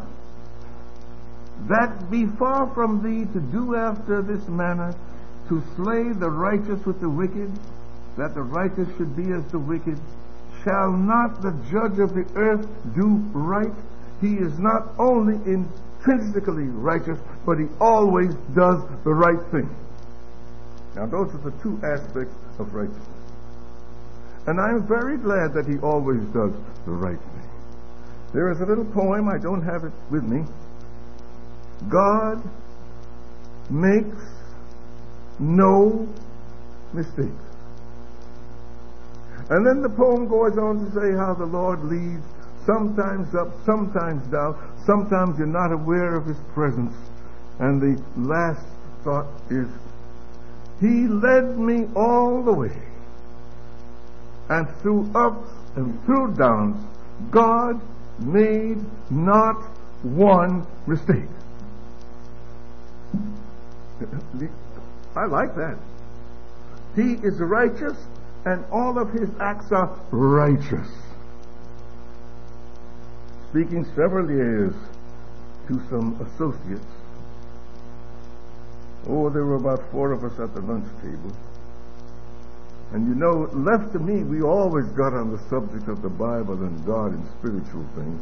that be far from thee to do after this manner, to slay the righteous with the wicked, that the righteous should be as the wicked. Shall not the judge of the earth do right? He is not only intrinsically righteous, but he always does the right thing. Now, those are the two aspects of righteousness. And I'm very glad that he always does the right thing. There is a little poem, I don't have it with me. God makes no mistakes. And then the poem goes on to say how the Lord leads, sometimes up, sometimes down, sometimes you're not aware of his presence. And the last thought is, he led me all the way. And through ups and through downs, God made not one mistake. I like that. He is righteous, and all of his acts are righteous. Speaking several years to some associates. Oh, there were about four of us at the lunch table. And you know, left to me, we always got on the subject of the Bible and God and spiritual things.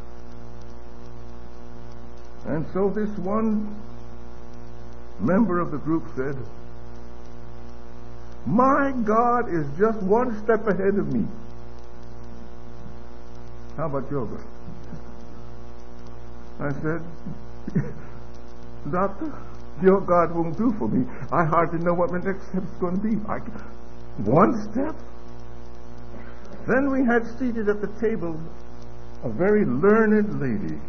And so this one member of the group said, my God is just one step ahead of me. How about your God? I said, Doctor, your God won't do for me. I hardly know what my next step is going to be. I, one step? Then we had seated at the table a very learned lady,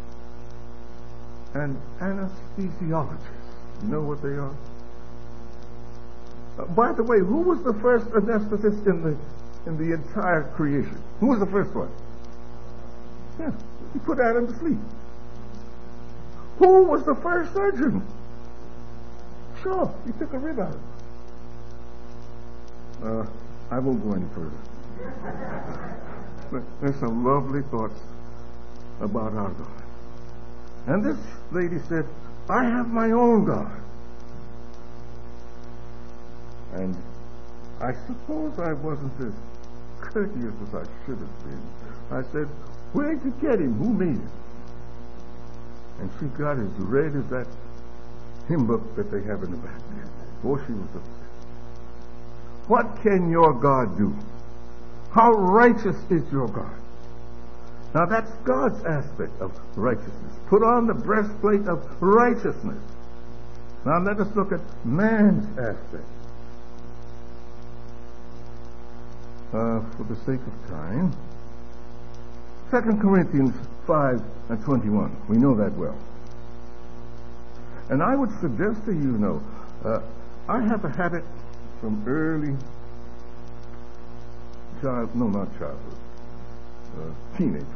an anesthesiologist. You know what they are? Uh, by the way, who was the first anesthetist in the in the entire creation? Who was the first one? Yeah, he put Adam to sleep. Who was the first surgeon? Sure, he took a rib out. Uh, I won't go any further. But there's some lovely thoughts about our God. And this lady said, I have my own God. And I suppose I wasn't as courteous as I should have been. I said, where'd you get him? Who made him? And she got as red as that hymn book that they have in the back there. Oh, she was upset. What can your God do? How righteous is your God? Now that's God's aspect of righteousness. Put on the breastplate of righteousness. Now let us look at man's aspect. Uh, for the sake of time, Second Corinthians five and twenty-one. We know that well. And I would suggest to you, you know, uh, I have a habit from early child, no, not childhood, uh, teenager.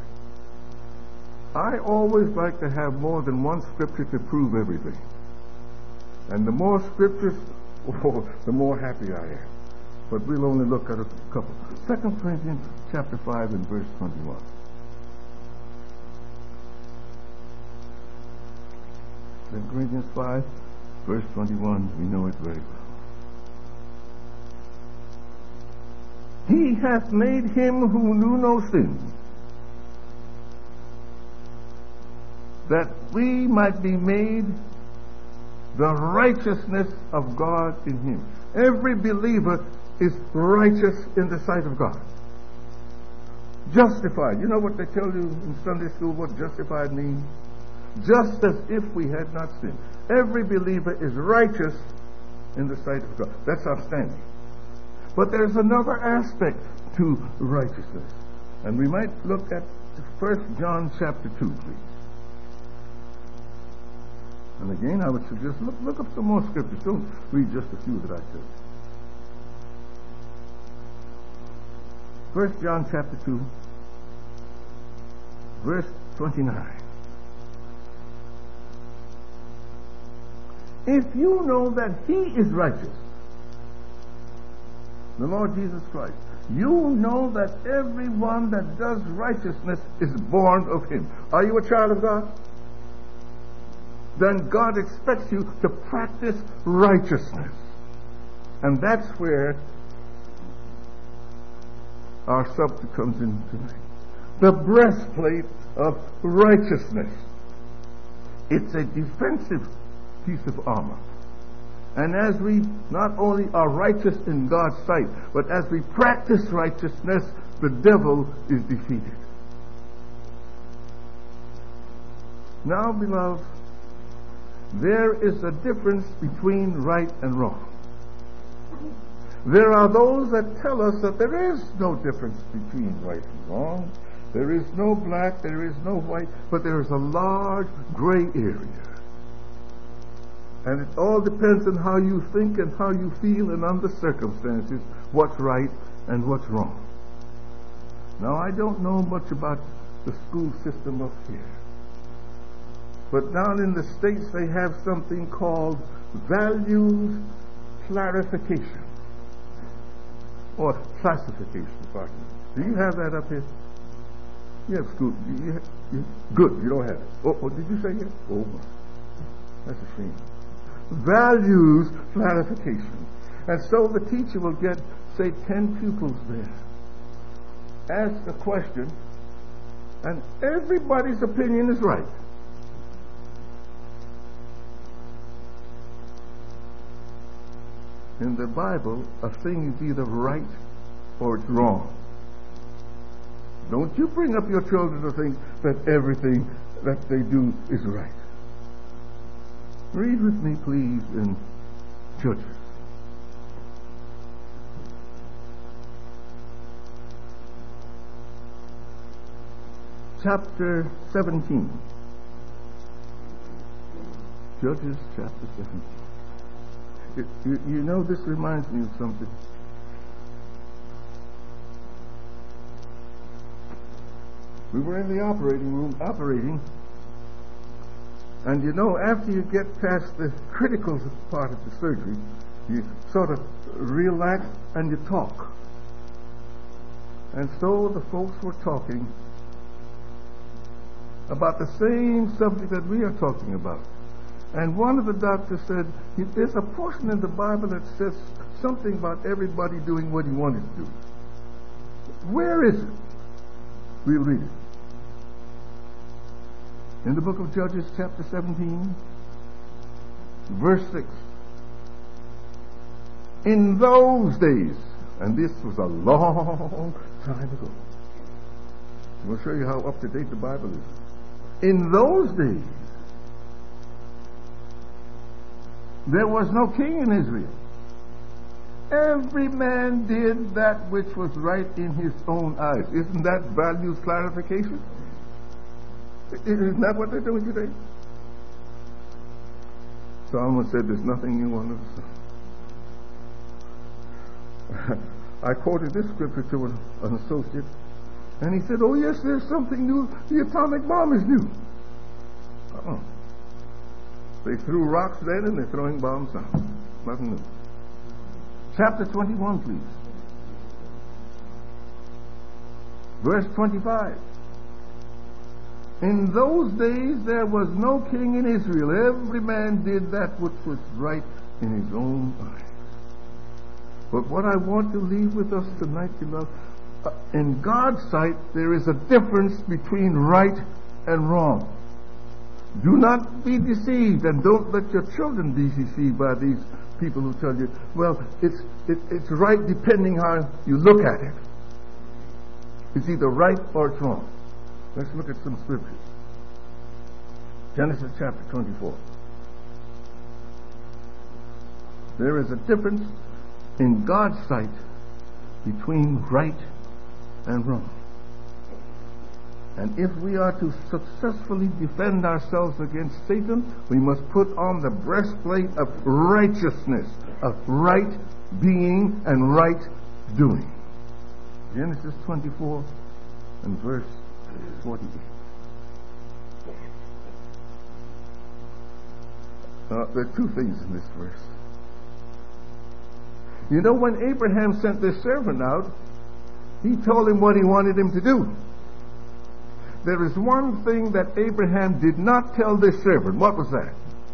I always like to have more than one scripture to prove everything. And the more scriptures, oh, the more happy I am. But we'll only look at a couple. Second Corinthians chapter five and verse twenty-one. Second Corinthians five, verse twenty-one, we know it very well. He hath made him who knew no sin, that we might be made the righteousness of God in him. Every believer is righteous in the sight of God. Justified. You know what they tell you in Sunday school what justified means? Just as if we had not sinned. Every believer is righteous in the sight of God. That's outstanding. But there's another aspect to righteousness. And we might look at First John chapter two, please. And again, I would suggest, look, look up some more scriptures. Don't read just a few that I said. First John chapter two, verse twenty-nine. If you know that he is righteous, the Lord Jesus Christ, you know that everyone that does righteousness is born of him. Are you a child of God? Then God expects you to practice righteousness. And that's where our subject comes in tonight. The breastplate of righteousness. It's a defensive piece of armor. And as we not only are righteous in God's sight, but as we practice righteousness, the devil is defeated. Now, beloved, there is a difference between right and wrong. There are those that tell us that there is no difference between right and wrong. There is no black, there is no white, but there is a large gray area. And it all depends on how you think and how you feel and on the circumstances, what's right and what's wrong. Now, I don't know much about the school system up here. But down in the States, they have something called values clarification. Or classification, pardon me. Do you have that up here? You have school. You have, you, good, you don't have it. Oh, oh, did you say yes? Oh, my. That's a shame. Values clarification. And so the teacher will get say, ten pupils there, ask a question, and everybody's opinion is right. In the Bible, a thing is either right or it's wrong. Don't you bring up your children to think that everything that they do is right. Read with me, please, in Judges. Chapter seventeen. Judges chapter seventeen. It, you, you know, this reminds me of something. We were in the operating room operating, and you know, after you get past the critical part of the surgery, you sort of relax and you talk. And so the folks were talking about the same subject that we are talking about. And one of the doctors said, there's a portion in the Bible that says something about everybody doing what he wanted to do. Where is it? We'll read it. In the book of Judges, chapter seventeen, verse six. In those days, and this was a long time ago. We'll show you how up to date the Bible is. In those days, there was no king in Israel. Every man did that which was right in his own eyes. Isn't that values clarification? Isn't that what they're doing today? Solomon said there's nothing new under the sun. I quoted this scripture to an, an associate, and he said, oh yes, there's something new. The atomic bomb is new. Uh-uh. They threw rocks then and they're throwing bombs now. Nothing new. Chapter twenty-one, please. Verse twenty-five. In those days there was no king in Israel. Every man did that which was right in his own eyes. But what I want to leave with us tonight, beloved, uh, in God's sight there is a difference between right and wrong. Do not be deceived, and don't let your children be deceived by these people who tell you, well, it's it, it's right depending how you look at it. It's either right or it's wrong. Let's look at some scriptures. Genesis chapter twenty-four. There is a difference in God's sight between right and wrong. And if we are to successfully defend ourselves against Satan, we must put on the breastplate of righteousness, of right being and right doing. Genesis twenty-four and verse forty-eight. Uh, there are two things in this verse. You know, when Abraham sent this servant out, he told him what he wanted him to do. There is one thing that Abraham did not tell this servant. What was that?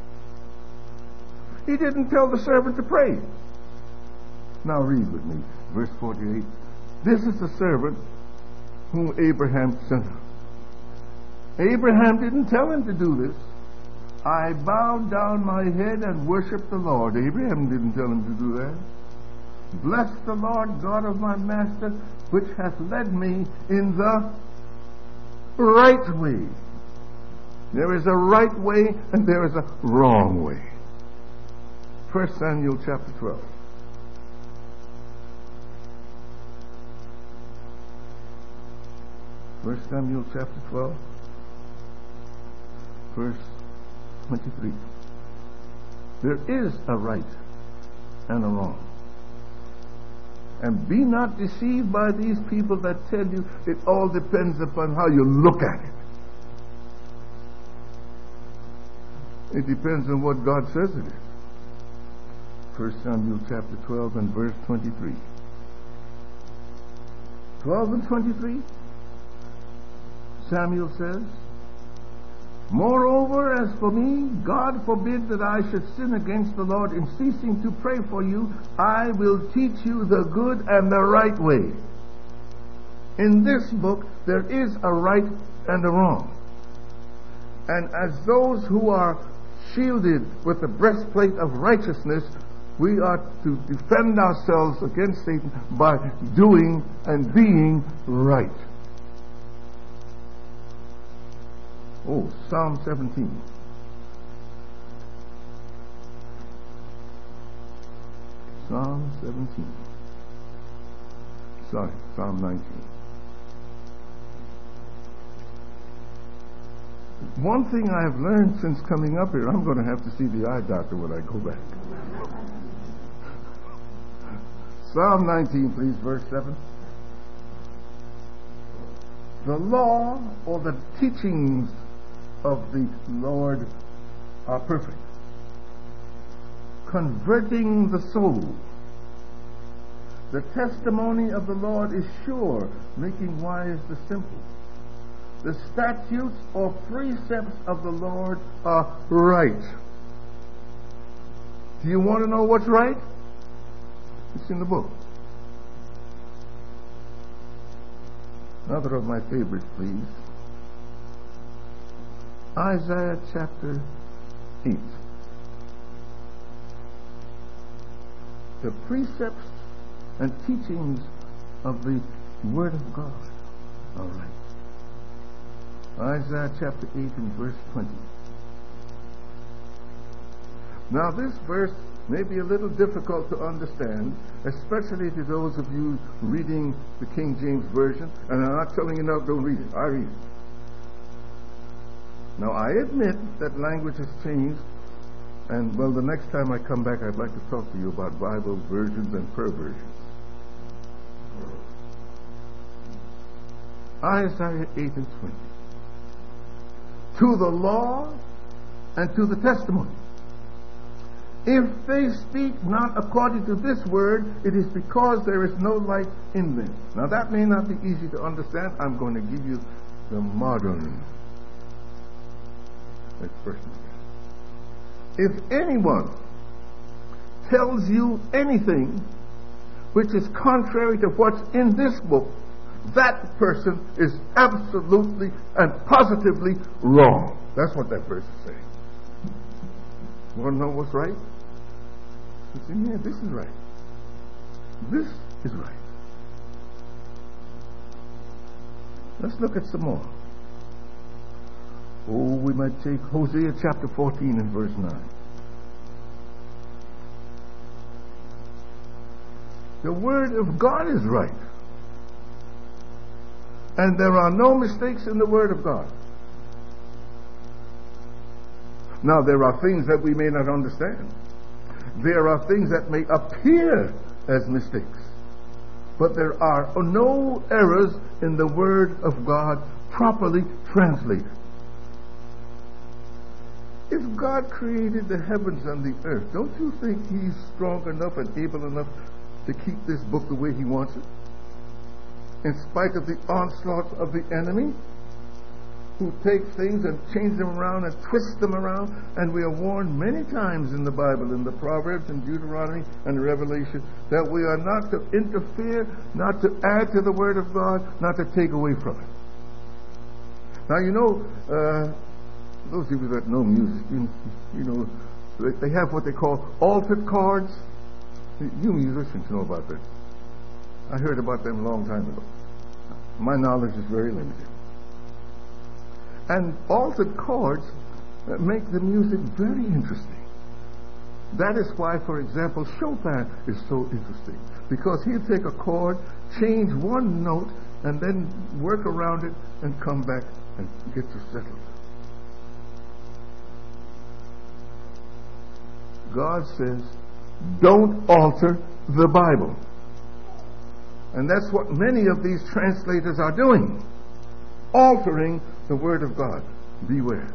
He didn't tell the servant to pray. Now read with me, verse forty-eight. This is the servant whom Abraham sent out. Abraham didn't tell him to do this. I bowed down my head and worshiped the Lord. Abraham didn't tell him to do that. Bless the Lord God of my master, which hath led me in the right way. There is a right way and there is a wrong way. First Samuel chapter twelve. First Samuel chapter twelve, verse twenty-three. There is a right and a wrong. And be not deceived by these people that tell you it all depends upon how you look at it. It depends on what God says it is. First Samuel chapter twelve and verse twenty-three. twelve and twenty-three. Samuel says, Moreover, as for me, God forbid that I should sin against the Lord in ceasing to pray for you. I will teach you the good and the right way. In this book, there is a right and a wrong. And as those who are shielded with the breastplate of righteousness, we are to defend ourselves against Satan by doing and being right. Oh, Psalm seventeen. Psalm seventeen. Sorry, Psalm nineteen. One thing I have learned since coming up here, I'm going to have to see the eye doctor when I go back. Psalm nineteen, please, verse seven. The law or the teachings of the Lord are perfect, converting the soul. The testimony of the Lord is sure, making wise the simple. The statutes or precepts of the Lord are right. Do you want to know what's right? It's in the book. Another of my favorites, please. Isaiah chapter eight. The precepts and teachings of the Word of God. All right. Isaiah chapter eight and verse twenty. Now this verse may be a little difficult to understand, especially to those of you reading the King James Version, and I'm not telling you now don't read it. I read it. Now I admit that language has changed, and well, the next time I come back I'd like to talk to you about Bible versions and perversions. Isaiah eight and twenty. To the law and to the testimony. If they speak not according to this word, it is because there is no light in them. Now that may not be easy to understand. I'm going to give you the modern expression. If anyone tells you anything which is contrary to what's in this book, that person is absolutely and positively wrong. That's what that verse is saying. You want to know what's right? It's in here. This is right. This is right. Let's look at some more. Oh, we might take Hosea chapter fourteen and verse nine. The Word of God is right. And there are no mistakes in the Word of God. Now, there are things that we may not understand. There are things that may appear as mistakes. But there are no errors in the Word of God properly translated. If God created the heavens and the earth, don't you think He's strong enough and able enough to keep this book the way He wants it? In spite of the onslaught of the enemy, who take things and change them around and twist them around. And we are warned many times in the Bible, in the Proverbs and Deuteronomy and Revelation, that we are not to interfere, not to add to the Word of God, not to take away from it. Now, you know, uh, those people that know music, you, you know, they have what they call altered chords. You musicians know about that. I heard about them a long time ago. My knowledge is very limited. And altered chords uh, make the music very interesting. That is why, for example, Chopin is so interesting. Because he'll take a chord, change one note, and then work around it and come back and get to settle it. God says, don't alter the Bible. And that's what many of these translators are doing. Altering the Word of God. Beware.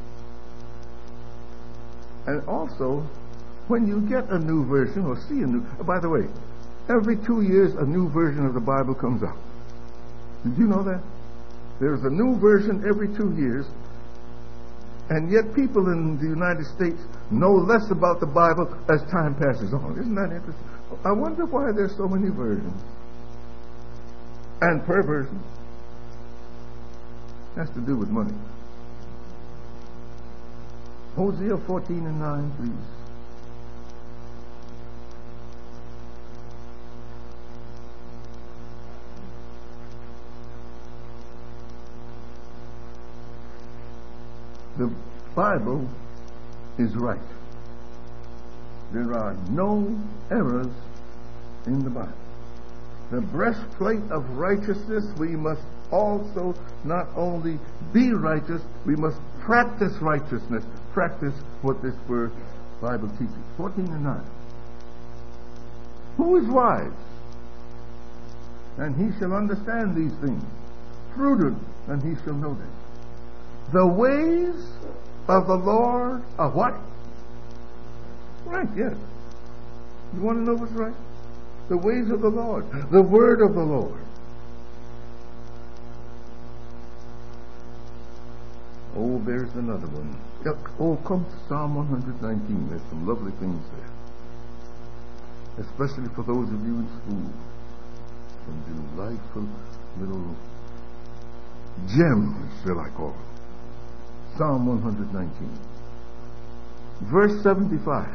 And also, when you get a new version or see a new... Oh, by the way, every two years a new version of the Bible comes out. Did you know that? There's a new version every two years. And yet people in the United States know less about the Bible as time passes on. Isn't that interesting? I wonder why there's so many versions. And perversions. Has to do with money. Hosea fourteen and nine, please. The Bible is right. There are no errors in the Bible. The breastplate of righteousness, we must also not only be righteous, we must practice righteousness. Practice what this word Bible teaches. fourteen and nine. Who is wise? And he shall understand these things. Prudent, and he shall know them. The ways of the Lord are what? Right, yes. You want to know what's right? The ways of the Lord. The word of the Lord. Oh, there's another one. Oh, come to Psalm one nineteen. There's some lovely things there. Especially for those of you in school. Some delightful little gems, shall I call them. Psalm one nineteen. Verse seventy-five.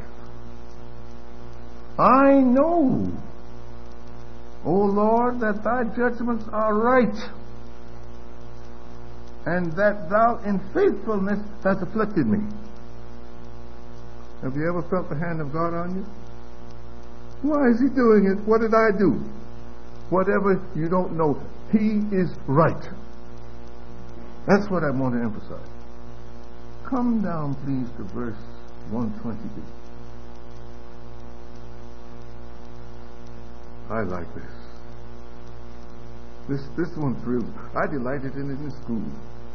I know, O Lord, that thy judgments are right, and that thou in faithfulness hast afflicted me. Have you ever felt the hand of God on you? Why is he doing it? What did I do? Whatever you don't know, he is right. That's what I want to emphasize. Come down, please, to verse one twenty-two. I like this. This this one thrills me. I delighted in it in school.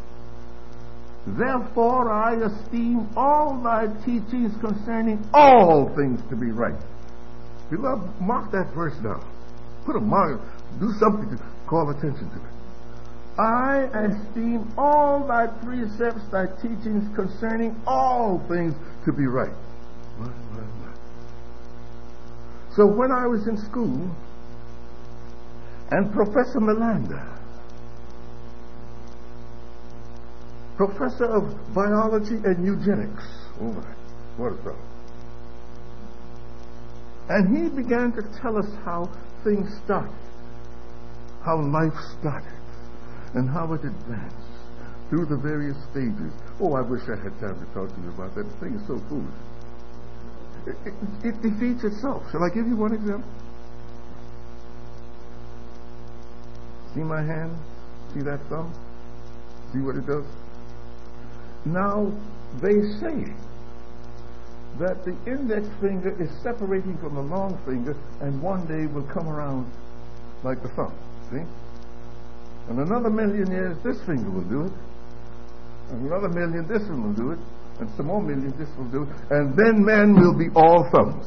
Therefore I esteem all thy teachings concerning all things to be right. Beloved, mark that verse down. Put a mark, do something to call attention to it. I esteem all thy precepts, thy teachings concerning all things to be right. Right, right, right. So when I was in school, and Professor Melanda, professor of biology and eugenics, oh my, what a fellow. And he began to tell us how things started, how life started, and how it advanced through the various stages. Oh, I wish I had time to talk to you about that. The thing is so foolish. It, it, it defeats itself. Shall I give you one example? See my hand? See that thumb? See what it does? Now, they say that the index finger is separating from the long finger and one day will come around like the thumb. See? And another million years, this finger will do it. And another million, this one will do it. And some more millions, this will do it. And then man will be all thumbs.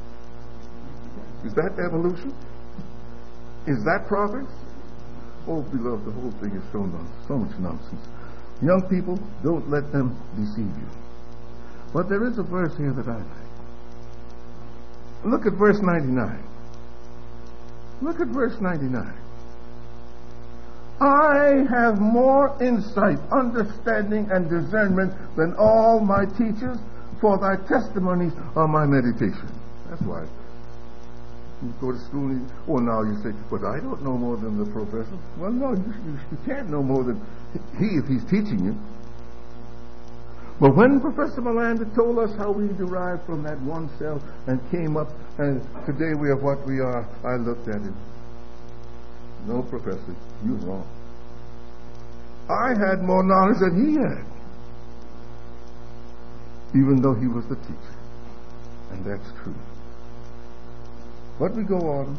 Is that evolution? Is that progress? Oh, beloved, the whole thing is so, non- so much nonsense. Young people, don't let them deceive you. But there is a verse here that I like. Look at verse ninety-nine. Look at verse ninety-nine. I have more insight, understanding, and discernment than all my teachers, for thy testimonies are my meditation. That's why you go to school and you, oh, now you say, but I don't know more than the professor. Well, no, you, you, you can't know more than he if he's teaching you. But when Professor Melanda told us how we derived from that one cell and came up, and today we are what we are, I looked at him. No, Professor, you're wrong. I had more knowledge than he had, even though he was the teacher. And that's true. But we go on.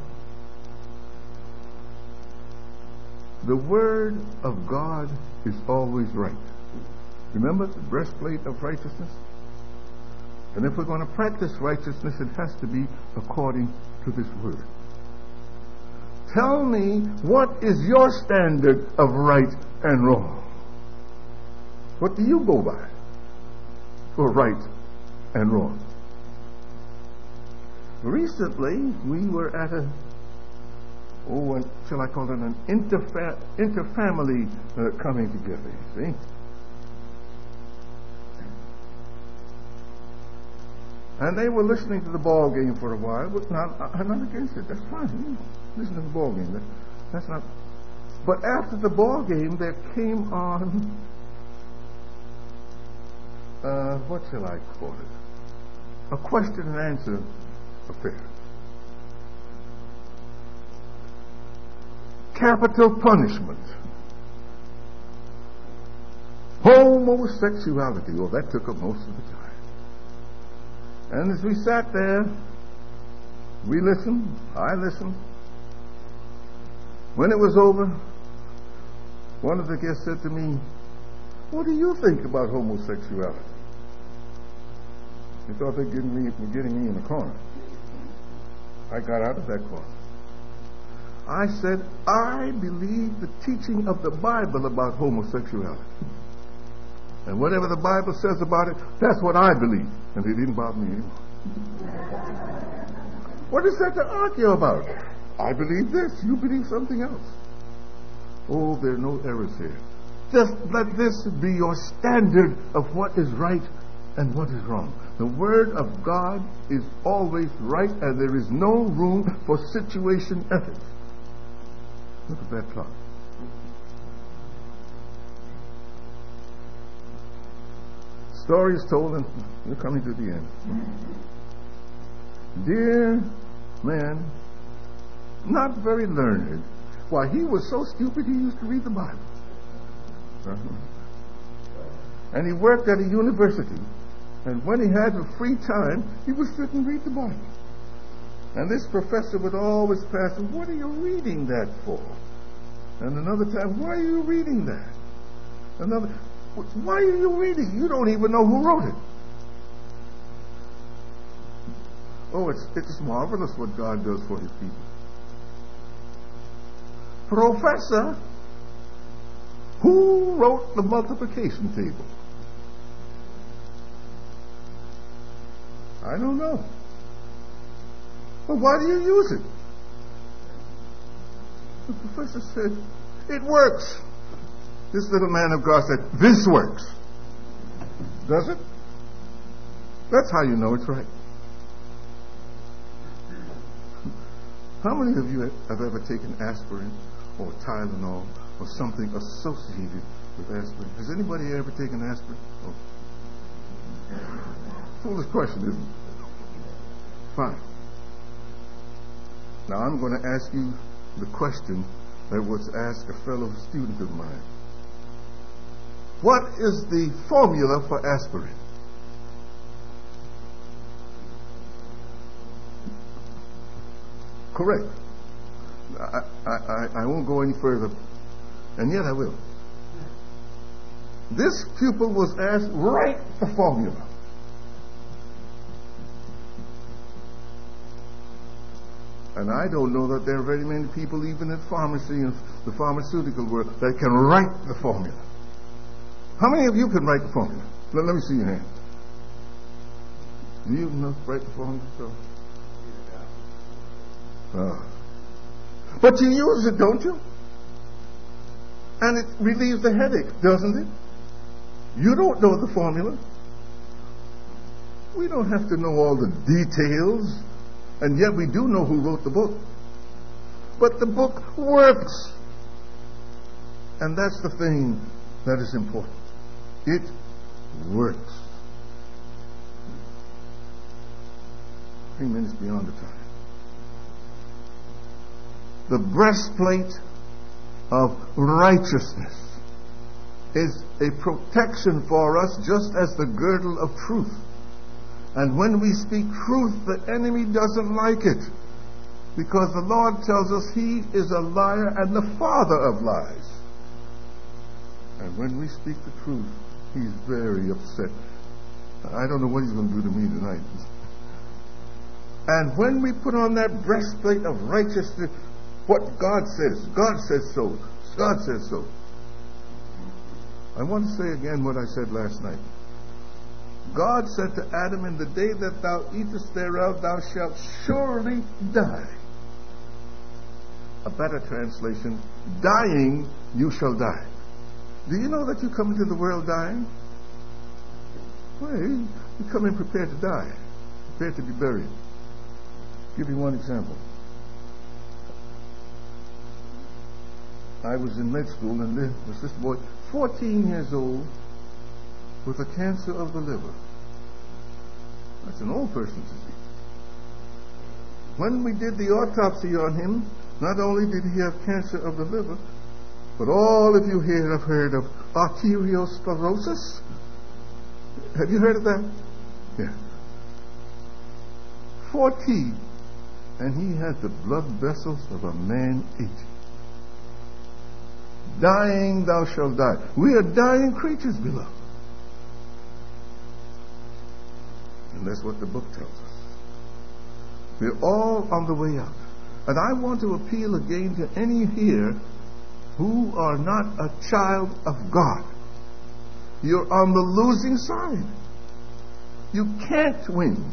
The Word of God is always right. Remember the breastplate of righteousness? And if we're going to practice righteousness, it has to be according to this Word. Tell me, what is your standard of right and wrong? What do you go by? for right and wrong. Recently, we were at a, oh, what shall I call it, an interfa- interfamily uh, coming together, you see. And they were listening to the ball game for a while. But not, I'm not against it. That's fine. You know, listen to the ball game. That, that's not. But after the ball game, there came on, uh, what shall I call it? A question and answer affair. Capital punishment. Homosexuality. Oh, that took up most of the time. And as we sat there, we listened, I listened. When it was over, one of the guests said to me, "What do you think about homosexuality?" They thought they were getting me, were getting me in the corner. I got out of that corner. I said, I believe the teaching of the Bible about homosexuality. And whatever the Bible says about it, that's what I believe. And it didn't bother me anymore. What is that to argue about? I believe this, you believe something else. Oh, there are no errors here. Just let this be your standard of what is right and what is wrong. The Word of God is always right, and there is no room for situation ethics. Look at that clock. Story is told, and we're coming to the end. Dear man, not very learned. Why, he was so stupid he used to read the Bible. Uh-huh. And he worked at a university. And when he had the free time, he would sit and read the Bible. And this professor would always pass him, "What are you reading that for?" And another time, "Why are you reading that?" Another, "Why are you reading? You don't even know who wrote it." Oh, it's, it's marvelous what God does for his people. "Professor, who wrote the multiplication table?" "I don't know." "Well, why do you use it?" The professor said, "It works." This little man of God said, "This works." Does it? That's how you know it's right. How many of you have ever taken aspirin or Tylenol or something associated with aspirin? Has anybody ever taken aspirin? Oh. Foolish question, isn't it? Fine. Now I'm going to ask you the question that was asked a fellow student of mine. What is the formula for aspirin? Correct. I, I, I won't go any further, and yet I will. This pupil was asked, write the formula. And I don't know that there are very many people, even in pharmacy and the pharmaceutical world, that can write the formula. How many of you can write the formula? Let, let me see your hand. Do you know write the formula? So? Uh, but you use it, don't you? And it relieves the headache, doesn't it? You don't know the formula. We don't have to know all the details, and yet we do know who wrote the book. But the book works. And that's the thing that is important. It works. Three minutes beyond the time. The breastplate of righteousness is a protection for us, just as the girdle of truth. And when we speak truth, the enemy doesn't like it, because the Lord tells us he is a liar and the father of lies. And when we speak the truth, he's very upset. I don't know what he's going to do to me tonight. And when we put on that breastplate of righteousness, what God says, God says so, God says so. I want to say again what I said last night. God said to Adam, in the day that thou eatest thereof, thou shalt surely die. A better translation, dying, you shall die. Do you know that you come into the world dying? Well, you come in prepared to die, prepared to be buried. I'll give you one example. I was in med school, and there was this boy, fourteen years old, with a cancer of the liver. That's an old person's disease. When we did the autopsy on him, not only did he have cancer of the liver, but all of you here have heard of arteriosclerosis. Have you heard of that? Yeah. fourteen, and he had the blood vessels of a man eighty. Dying, thou shalt die. We are dying creatures, beloved. And that's what the book tells us. We're all on the way out. And I want to appeal again to any here who are not a child of God. You're on the losing side. You can't win.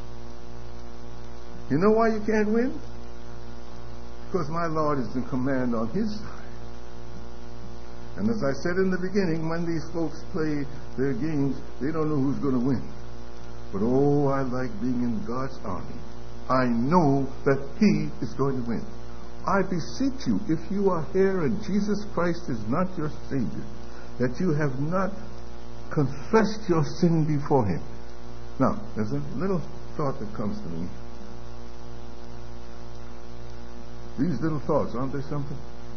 You know why you can't win? Because my Lord is in command on his side. And as I said in the beginning, when these folks play their games, they don't know who's going to win. But oh, I like being in God's army. I know that he is going to win. I beseech you, if you are here and Jesus Christ is not your Savior, that you have not confessed your sin before him. Now, there's a little thought that comes to me. These little thoughts, aren't they something?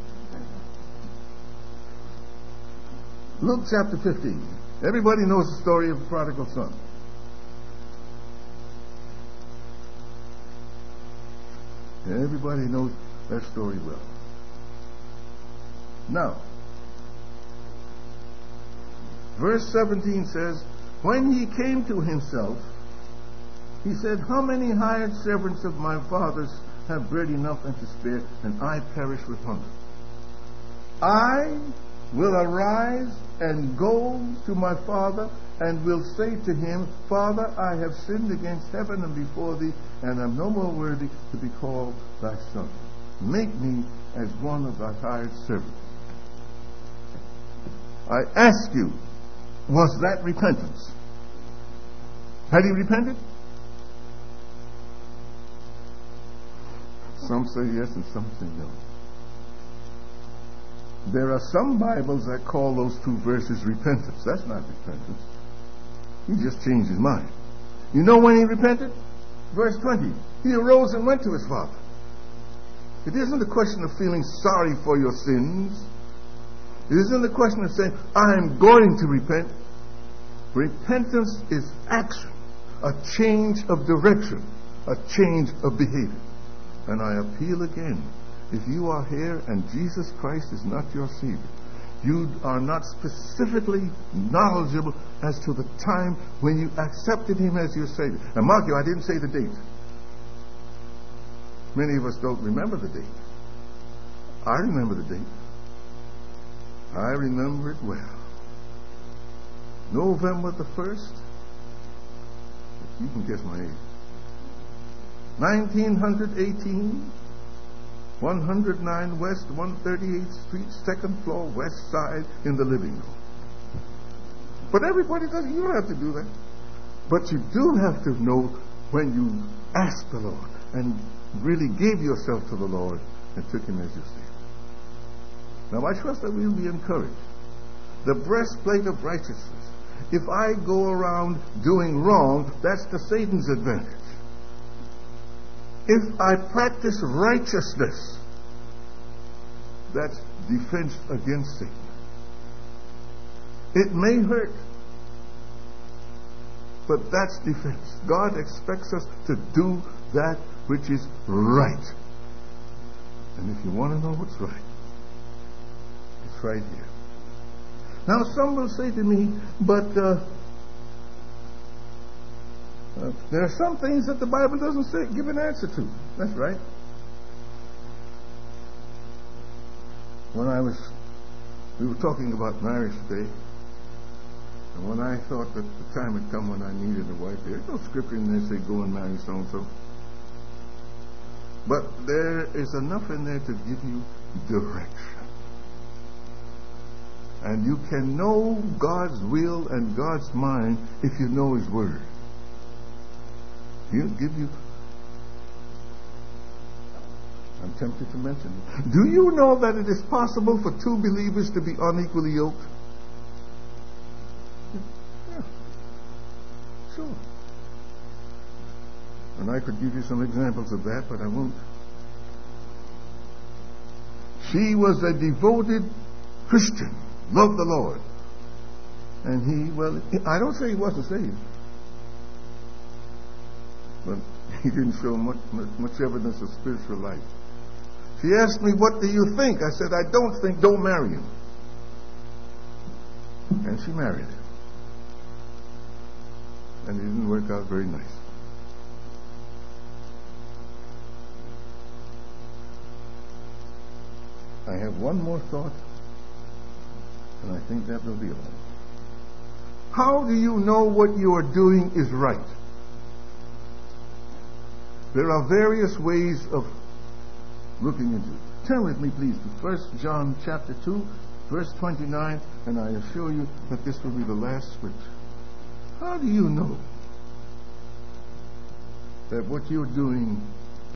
Luke chapter fifteen. Everybody knows the story of the prodigal son. Everybody knows that story well. Now, verse seventeen says, when he came to himself, he said, how many hired servants of my father's have bread enough and to spare, and I perish with hunger? I will arise and go to my father, and will say to him, Father, I have sinned against heaven and before thee, and am no more worthy to be called thy son. Make me as one of thy hired servants. I ask you, was that repentance? Had he repented? Some say yes and some say no. There are some Bibles that call those two verses repentance. That's not repentance. He just changed his mind. You know when he repented? Verse twenty. He arose and went to his father. It isn't a question of feeling sorry for your sins. It isn't a question of saying, I'm going to repent. Repentance is action, a change of direction, a change of behavior. And I appeal again, if you are here and Jesus Christ is not your Savior, you are not specifically knowledgeable as to the time when you accepted him as your Savior. And mark you, I didn't say the date. Many of us don't remember the date. I remember the date. I remember it well. November the first. You can guess my age. nineteen eighteen. one oh nine West one thirty-eighth Street, second floor, west side, in the living room. But everybody does. You don't have to do that. But you do have to know when you asked the Lord and really gave yourself to the Lord and took him as your Savior. Now I trust that we'll be encouraged. The breastplate of righteousness. If I go around doing wrong, that's to Satan's advantage. If I practice righteousness, that's defense against Satan. It may hurt, but that's defense. God expects us to do that which is right. And if you want to know what's right, it's right here. Now some will say to me, but uh, Uh, there are some things that the Bible doesn't say, give an answer to. That's right. When I was, we were talking about marriage today, and one when I thought that the time had come when I needed a wife, there's no scripture in there say go and marry so-and-so. But there is enough in there to give you direction. And you can know God's will and God's mind if you know His Word. He'll give you... I'm tempted to mention it. Do you know that it is possible for two believers to be unequally yoked? Yeah. Sure. And I could give you some examples of that, but I won't. She was a devoted Christian, loved the Lord. And he, well, I don't say he wasn't saved, but he didn't show much, much, much evidence of spiritual life. She asked me, what do you think? I said, I don't think, don't marry him. And she married him. And it didn't work out very nice. I have one more thought, and I think that will be all. How do you know what you are doing is right? There are various ways of looking into it. Turn with me, please, to First John chapter two, verse twenty-nine, and I assure you that this will be the last scripture. How do you know that what you're doing